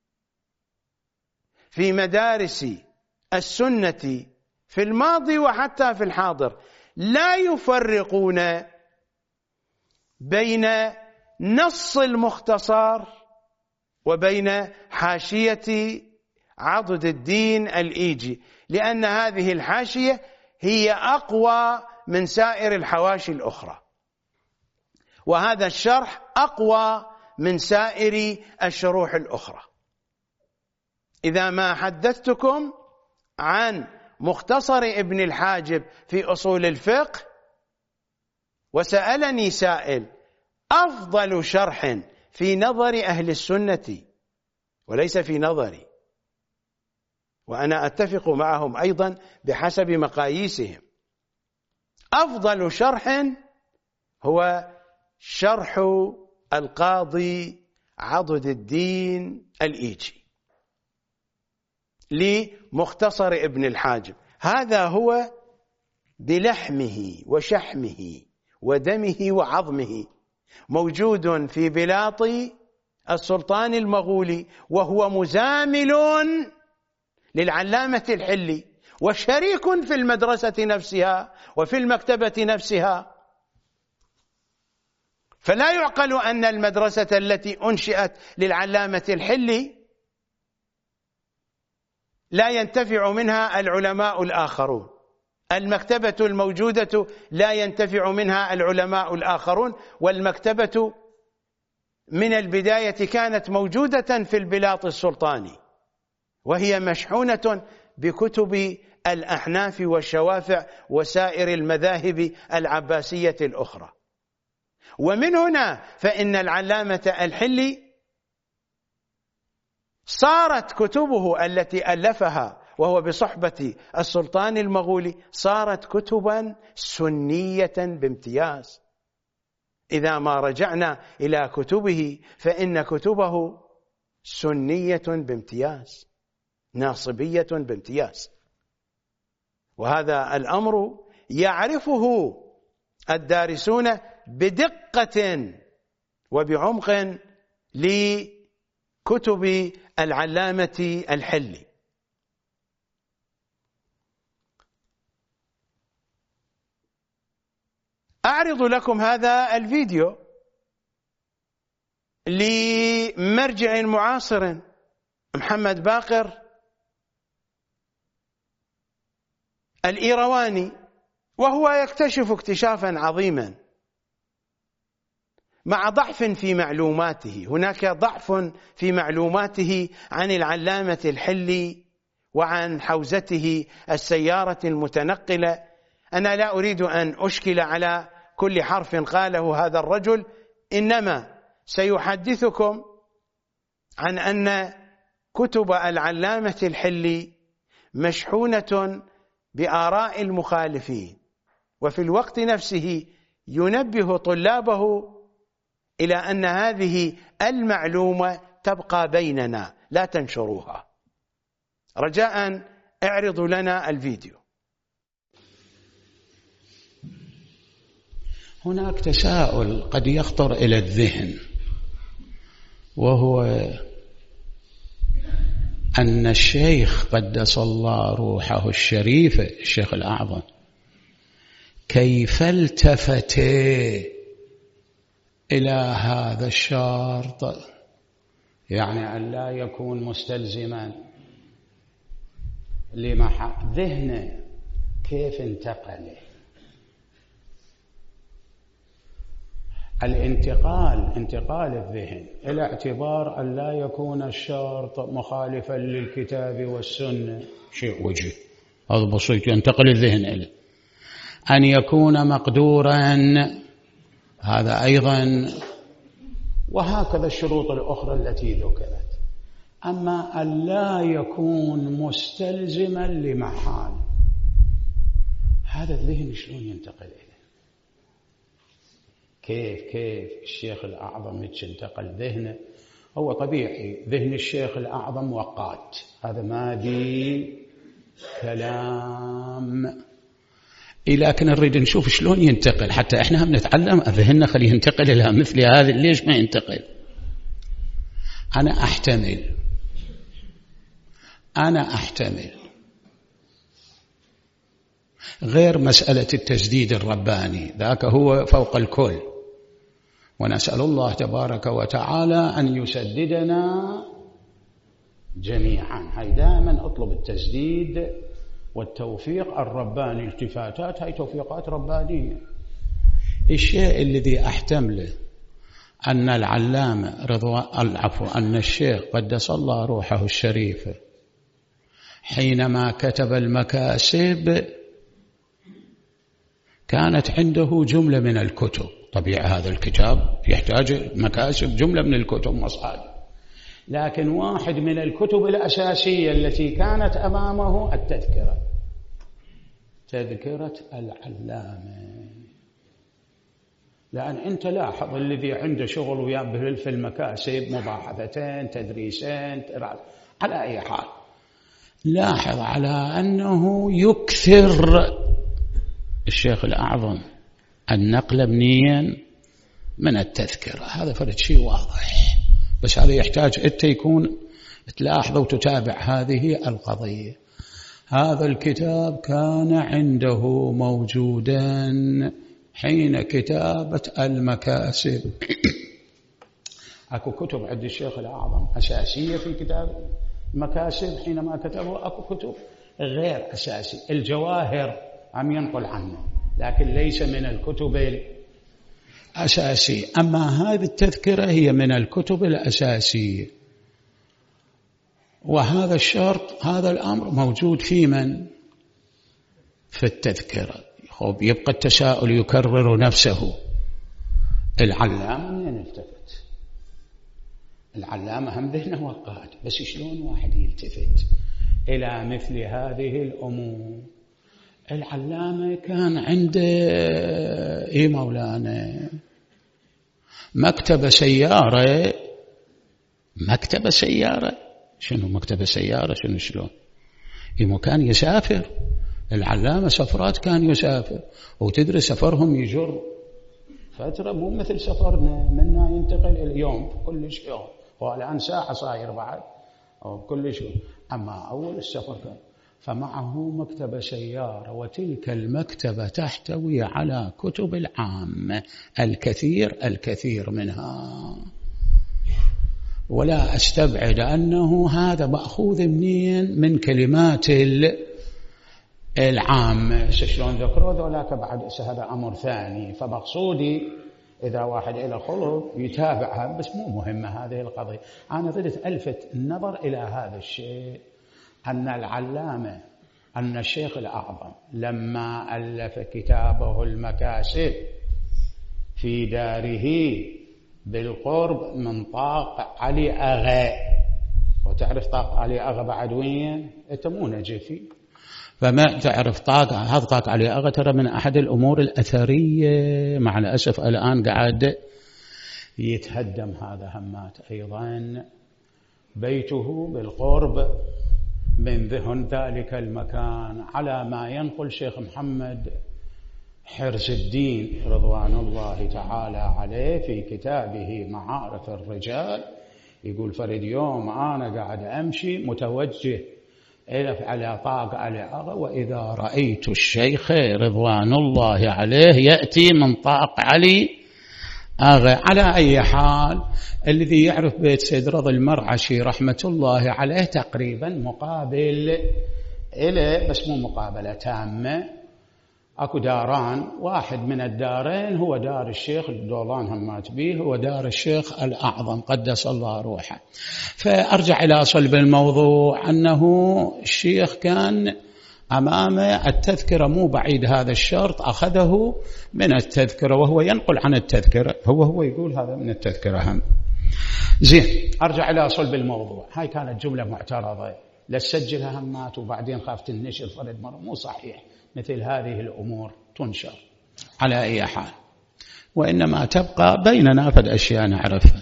في مدارس السنة في الماضي وحتى في الحاضر لا يفرقون بين نص المختصر وبين حاشية عضد الدين الإيجي، لأن هذه الحاشية هي أقوى من سائر الحواشي الأخرى، وهذا الشرح أقوى من سائر الشروح الأخرى. إذا ما حدثتكم عن مختصر ابن الحاجب في أصول الفقه وسألني سائل أفضل شرح في نظر أهل السنة وليس في نظري، وأنا أتفق معهم أيضا بحسب مقاييسهم، أفضل شرح هو شرح القاضي عضد الدين الإيجي لمختصر ابن الحاجب. هذا هو بلحمه وشحمه ودمه وعظمه، موجود في بلاط السلطان المغولي، وهو مزامل للعلامة الحلي وشريك في المدرسة نفسها وفي المكتبة نفسها. فلا يعقل أن المدرسة التي أنشئت للعلامة الحلي لا ينتفع منها العلماء الآخرون، المكتبة الموجودة لا ينتفع منها العلماء الآخرون، والمكتبة من البداية كانت موجودة في البلاط السلطاني وهي مشحونة بكتب الأحناف والشوافع وسائر المذاهب العباسية الأخرى. ومن هنا فإن العلامة الحلي صارت كتبه التي ألفها وهو بصحبة السلطان المغولي صارت كتبا سنية بامتياز. إذا ما رجعنا إلى كتبه فإن كتبه سنية بامتياز. ناصبية بامتياز، وهذا الأمر يعرفه الدارسون بدقة وبعمق لكتب العلامة الحلي. أعرض لكم هذا الفيديو لمرجع معاصر محمد باقر الإيرواني، وهو يكتشف اكتشافا عظيما مع ضعف في معلوماته. هناك ضعف في معلوماته عن العلامة الحلي وعن حوزته السيارة المتنقلة. أنا لا أريد أن أشكل على كل حرف قاله هذا الرجل، إنما سيحدثكم عن أن كتب العلامة الحلي مشحونة بآراء المخالفين، وفي الوقت نفسه ينبه طلابه إلى أن هذه المعلومة تبقى بيننا لا تنشروها. رجاء اعرضوا لنا الفيديو. هناك تساؤل قد يخطر إلى الذهن، وهو أن الشيخ قدس الله روحه الشريفة الشيخ الأعظم كيف التفت إلى هذا الشرط، يعني أن لا يكون مستلزما لمحا ذهنه، كيف انتقل الانتقال انتقال الذهن إلى اعتبار أن لا يكون الشرط مخالفا للكتاب والسنة، شيء وجه هذا بسيط، ينتقل الذهن إليه. أن يكون مقدورا، هذا أيضا، وهكذا الشروط الأخرى التي ذكرت. أما أن لا يكون مستلزما لمحال، هذا الذهن شلون ينتقل إليه؟ كيف كيف الشيخ الأعظم انتقل ذهنه؟ هو طبيعي ذهن الشيخ الأعظم وقات، هذا ما دي كلام، لكن نريد نشوف شلون ينتقل حتى احنا هم نتعلم ذهننا، خليه ينتقل إلى مثل هذا. ليش ما ينتقل؟ أنا أحتمل أنا أحتمل غير مسألة التسديد الرباني، ذاك هو فوق الكل، ونسأل الله تبارك وتعالى أن يسددنا جميعا. هاي دائما أطلب التسديد والتوفيق الرباني، التفاتات هاي توفيقات ربانية. الشيء الذي أحتمله أن العلامة رضوان العفو أن الشيخ قدس الله روحه الشريفة حينما كتب المكاسب كانت عنده جملة من الكتب، طبيعي هذا الكتاب يحتاج مكاسب جملة من الكتب مصادر، لكن واحد من الكتب الأساسية التي كانت أمامه التذكرة، تذكرة العلامة. لأن أنت لاحظ الذي عنده شغل وياه في المكاسب مباحثتين تدريسين على أي حال، لاحظ على أنه يكثر الشيخ الأعظم النقل ابنيا من التذكرة. هذا فرد شيء واضح، بس هذا يحتاج أنت يكون تلاحظ وتتابع هذه القضية. هذا الكتاب كان عنده موجودا حين كتابة المكاسب. أكو كتب عند الشيخ الأعظم أساسية في كتاب المكاسب حينما كتبه، أكو كتب غير أساسية. الجواهر عم ينقل عنه لكن ليس من الكتب الأساسية، أما هذه التذكرة هي من الكتب الأساسية. وهذا الشرط هذا الأمر موجود في من؟ في التذكرة. خب يبقى التساؤل يكرر نفسه، العلامة من يلتفت؟ العلامة هم ذهنه وقات، بس شلون واحد يلتفت إلى مثل هذه الأمور؟ العلامة كان عنده إيه مولانا مكتبة سيارة، مكتبة سيارة شنو مكتبة سيارة؟ شنو شلون؟ إما كان يسافر، العلامة سفرات كان يسافر، وتدري سفرهم يجر فترة، مو مثل سفرنا منا ينتقل اليوم كل يوم، والآن ساعة صاير بعد أو كل شيء. أما أول السفر كان فمعه مكتبة سيارة، وتلك المكتبة تحتوي على كتب العامة الكثير الكثير منها، ولا أستبعد أنه هذا مأخوذ منين؟ من كلمات العامة. شلون ذكروا ذولاك بعد هذا أمر ثاني. فمقصودي إذا واحد إلى خلق يتابعها، بس مو مهمة هذه القضية. أنا ردت ألفت النظر إلى هذا الشيء، أن العلامة أن الشيخ الأعظم لما ألف كتابه المكاسب في داره بالقرب من طاق علي أغا، وتعرف طاق علي أغا بعد وين؟ أنت مو نجفي، فما تعرف طاق هذا طاق علي أغا ترى من أحد الأمور الأثرية، مع الأسف الآن قاعد يتهدم هذا همات. أيضا بيته بالقرب من ذهن ذلك المكان، على ما ينقل شيخ محمد حرز الدين رضوان الله تعالى عليه في كتابه معارف الرجال، يقول فرد يوم أنا قاعد أمشي متوجه على طاق علي أغا، وإذا رأيت الشيخ رضوان الله عليه يأتي من طاق علي أغا. على أي حال، الذي يعرف بيت سيد رضا المرعشي رحمة الله عليه تقريبا مقابل إليه، بس مو مقابلة تامة، أكو داران، واحد من الدارين هو دار الشيخ الدولان همات به، هو دار الشيخ الأعظم قدس الله روحه. فأرجع إلى صلب الموضوع، أنه الشيخ كان أمامه التذكرة، مو بعيد هذا الشرط أخذه من التذكرة، وهو ينقل عن التذكرة، هو هو يقول هذا من التذكرة هم. زين، أرجع إلى صلب الموضوع. هاي كانت جملة معترضة، لا تسجلها همات وبعدين خافت النشر فرد مرة، مو صحيح. مثل هذه الأمور تنشر على أي حال، وإنما تبقى بيننا فد أشياء نعرفها.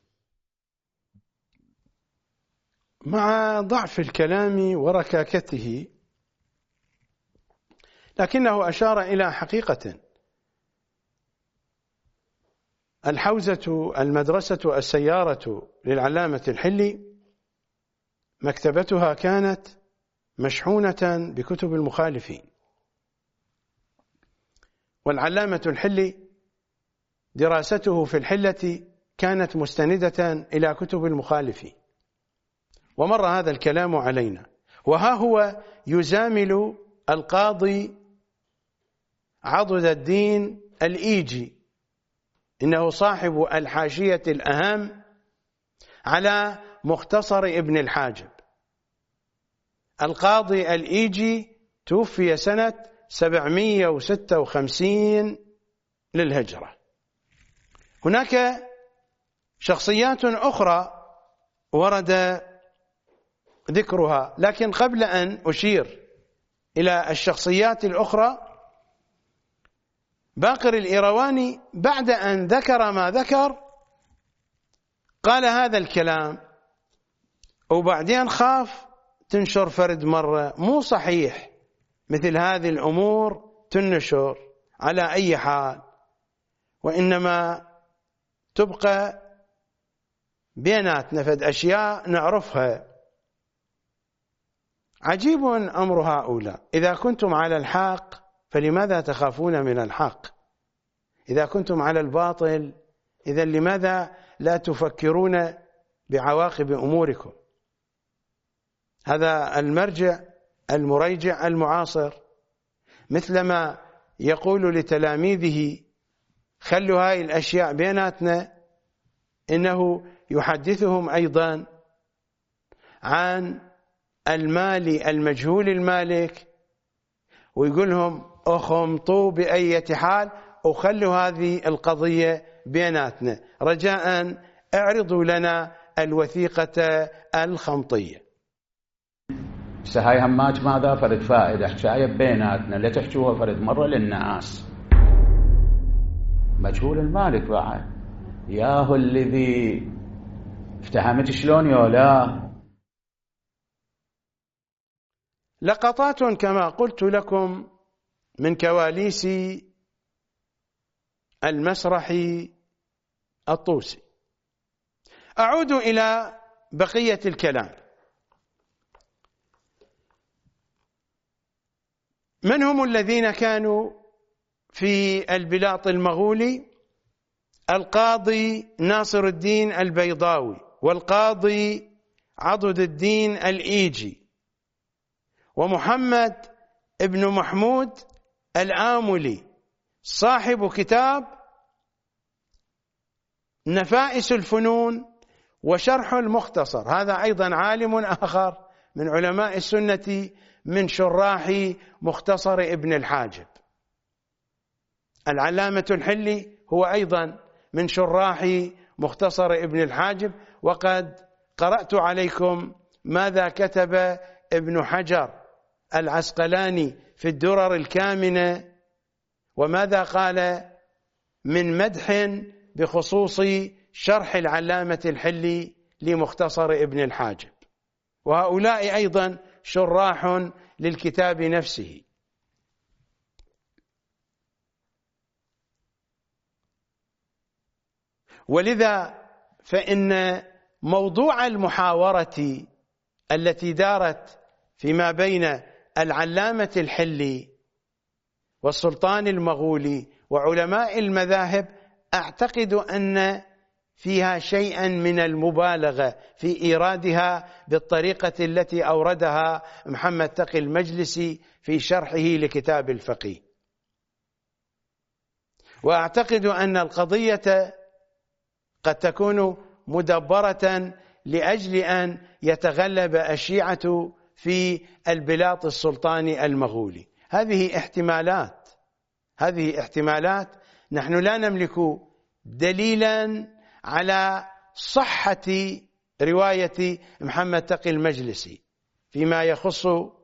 مع ضعف الكلام وركاكته، لكنه أشار إلى حقيقة. الحوزة المدرسة السيارة للعلامة الحلي مكتبتها كانت مشحونة بكتب المخالفين، والعلامة الحلي دراسته في الحلة كانت مستندة إلى كتب المخالفين، ومر هذا الكلام علينا. وها هو يزامل القاضي عضد الدين الإيجي، إنه صاحب الحاشية الأهم على مختصر ابن الحاجب. القاضي الإيجي توفي سنة سبعمائة وستة وخمسين للهجرة. هناك شخصيات أخرى ورد ذكرها، لكن قبل أن أشير إلى الشخصيات الأخرى، باقر الإيرواني بعد أن ذكر ما ذكر قال هذا الكلام، وبعدين خاف تنشر فرد مرة. مو صحيح مثل هذه الأمور تنشر على أي حال، وإنما تبقى بيناتنا فد أشياء نعرفها. عجيب أمر هؤلاء، إذا كنتم على الحق فلماذا تخافون من الحق؟ إذا كنتم على الباطل إذا لماذا لا تفكرون بعواقب أموركم؟ هذا المرجع المريجع المعاصر مثلما يقول لتلاميذه خلوا هاي الأشياء بيناتنا، إنه يحدثهم أيضا عن المال المجهول المالك، ويقول لهم أخمطوا بأية حال وخلوا هذه القضية بيناتنا، رجاء اعرضوا لنا الوثيقة الخمطية. هاي همات ماذا فرد فائدة حكاية بيناتنا، لا تحكوها فرد مرة للناس. مجهول المالك بعد، ياهو الذي افتهمت شلون يولا لقطات كما قلت لكم من كواليس المسرح الطوسي. أعود إلى بقية الكلام. من هم الذين كانوا في البلاط المغولي؟ القاضي ناصر الدين البيضاوي، والقاضي عضد الدين الإيجي، ومحمد ابن محمود الآملي صاحب كتاب نفائس الفنون وشرح المختصر. هذا أيضا عالم آخر من علماء السنة من شراح مختصر ابن الحاجب. العلامة الحلي هو أيضا من شراح مختصر ابن الحاجب، وقد قرأت عليكم ماذا كتب ابن حجر العسقلاني في الدرر الكامنة، وماذا قال من مدح بخصوص شرح العلامة الحلي لمختصر ابن الحاجب، وهؤلاء أيضا شراح للكتاب نفسه. ولذا فإن موضوع المحاورة التي دارت فيما بين العلامة الحلي والسلطان المغولي وعلماء المذاهب أعتقد أن فيها شيئا من المبالغة في إيرادها بالطريقة التي أوردها محمد تقي المجلسي في شرحه لكتاب الفقيه. وأعتقد أن القضية قد تكون مدبرة لأجل أن يتغلب الشيعة في البلاط السلطاني المغولي. هذه احتمالات هذه احتمالات نحن لا نملك دليلا على صحة رواية محمد تقي المجلسي فيما يخص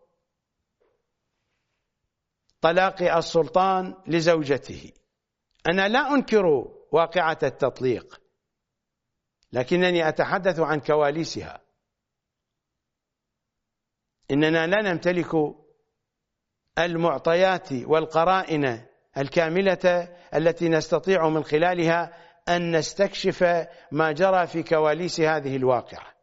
طلاق السلطان لزوجته. أنا لا أنكر واقعة التطليق، لكنني أتحدث عن كواليسها. إننا لا نمتلك المعطيات والقرائن الكاملة التي نستطيع من خلالها أن نستكشف ما جرى في كواليس هذه الواقعة.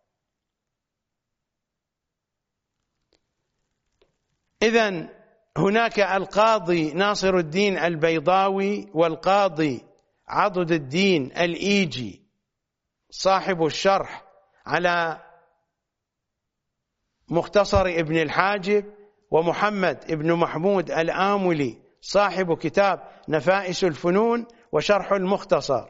إذن هناك القاضي ناصر الدين البيضاوي والقاضي عضد الدين الإيجي صاحب الشرح على مختصر ابن الحاجب، ومحمد ابن محمود الآملي صاحب كتاب نفائس الفنون وشرح المختصر،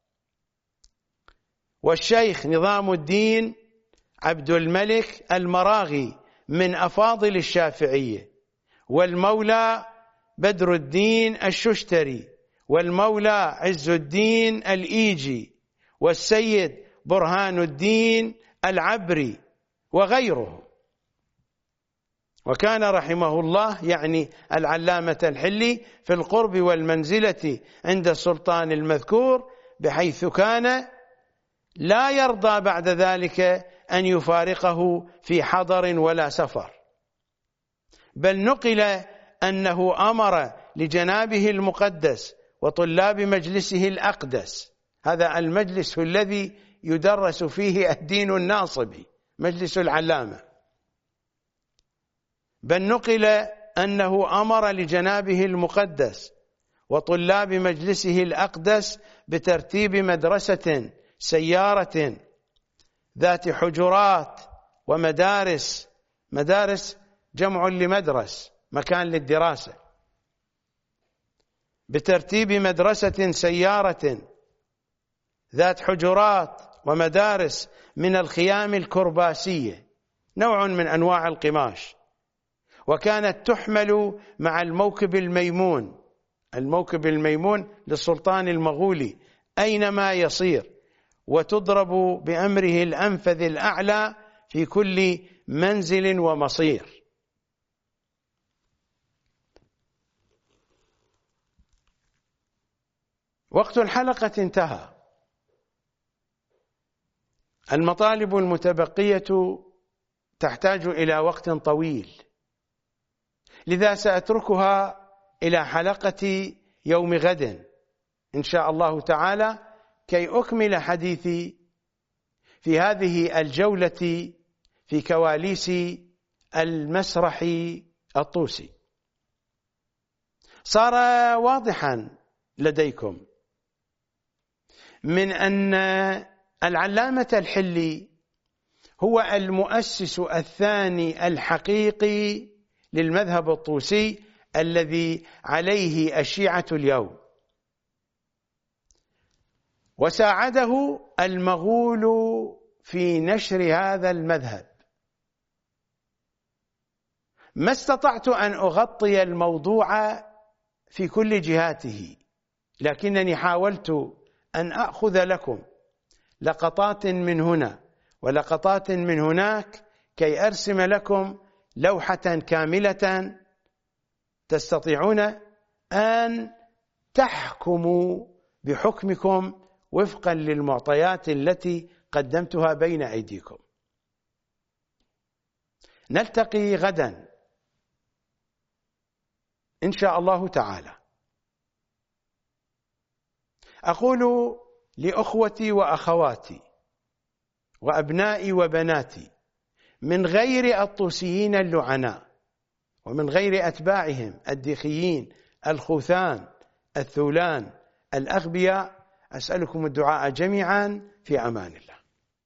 والشيخ نظام الدين عبد الملك المراغي من أفاضل الشافعية، والمولى بدر الدين الششتري، والمولى عز الدين الإيجي، والسيد برهان الدين العبري وغيره. وكان رحمه الله يعني العلامة الحلي في القرب والمنزلة عند السلطان المذكور، بحيث كان لا يرضى بعد ذلك أن يفارقه في حضر ولا سفر، بل نقل أنه أمر لجنابه المقدس وطلاب مجلسه الأقدس، هذا المجلس الذي يدرس فيه الدين الناصبي مجلس العلامة، بل نقل أنه أمر لجنابه المقدس وطلاب مجلسه الأقدس بترتيب مدرسة سيارة ذات حجرات ومدارس، مدارس جمع لمدرس مكان للدراسة، بترتيب مدرسة سيارة ذات حجرات ومدارس من الخيام الكرباسية، نوع من أنواع القماش، وكانت تحمل مع الموكب الميمون، الموكب الميمون للسلطان المغولي أينما يصير، وتضرب بأمره الأنفذ الأعلى في كل منزل ومصير. وقت الحلقة انتهى. المطالب المتبقية تحتاج إلى وقت طويل، لذا سأتركها إلى حلقة يوم غد إن شاء الله تعالى كي أكمل حديثي في هذه الجولة في كواليس المسرح الطوسي. صار واضحا لديكم من أن العلامة الحلي هو المؤسس الثاني الحقيقي للمذهب الطوسي الذي عليه الشيعة اليوم، وساعده المغول في نشر هذا المذهب. ما استطعت أن أغطي الموضوع في كل جهاته، لكنني حاولت أن أخذ لكم لقطات من هنا ولقطات من هناك كي أرسم لكم لوحة كاملة تستطيعون أن تحكموا بحكمكم وفقا للمعطيات التي قدمتها بين أيديكم. نلتقي غدا إن شاء الله تعالى. أقول لأخوتي وأخواتي وأبنائي وبناتي من غير الطوسيين اللعناء ومن غير أتباعهم الديخيين الخوثان الثولان الأغبياء، أسألكم الدعاء جميعا في أمان الله.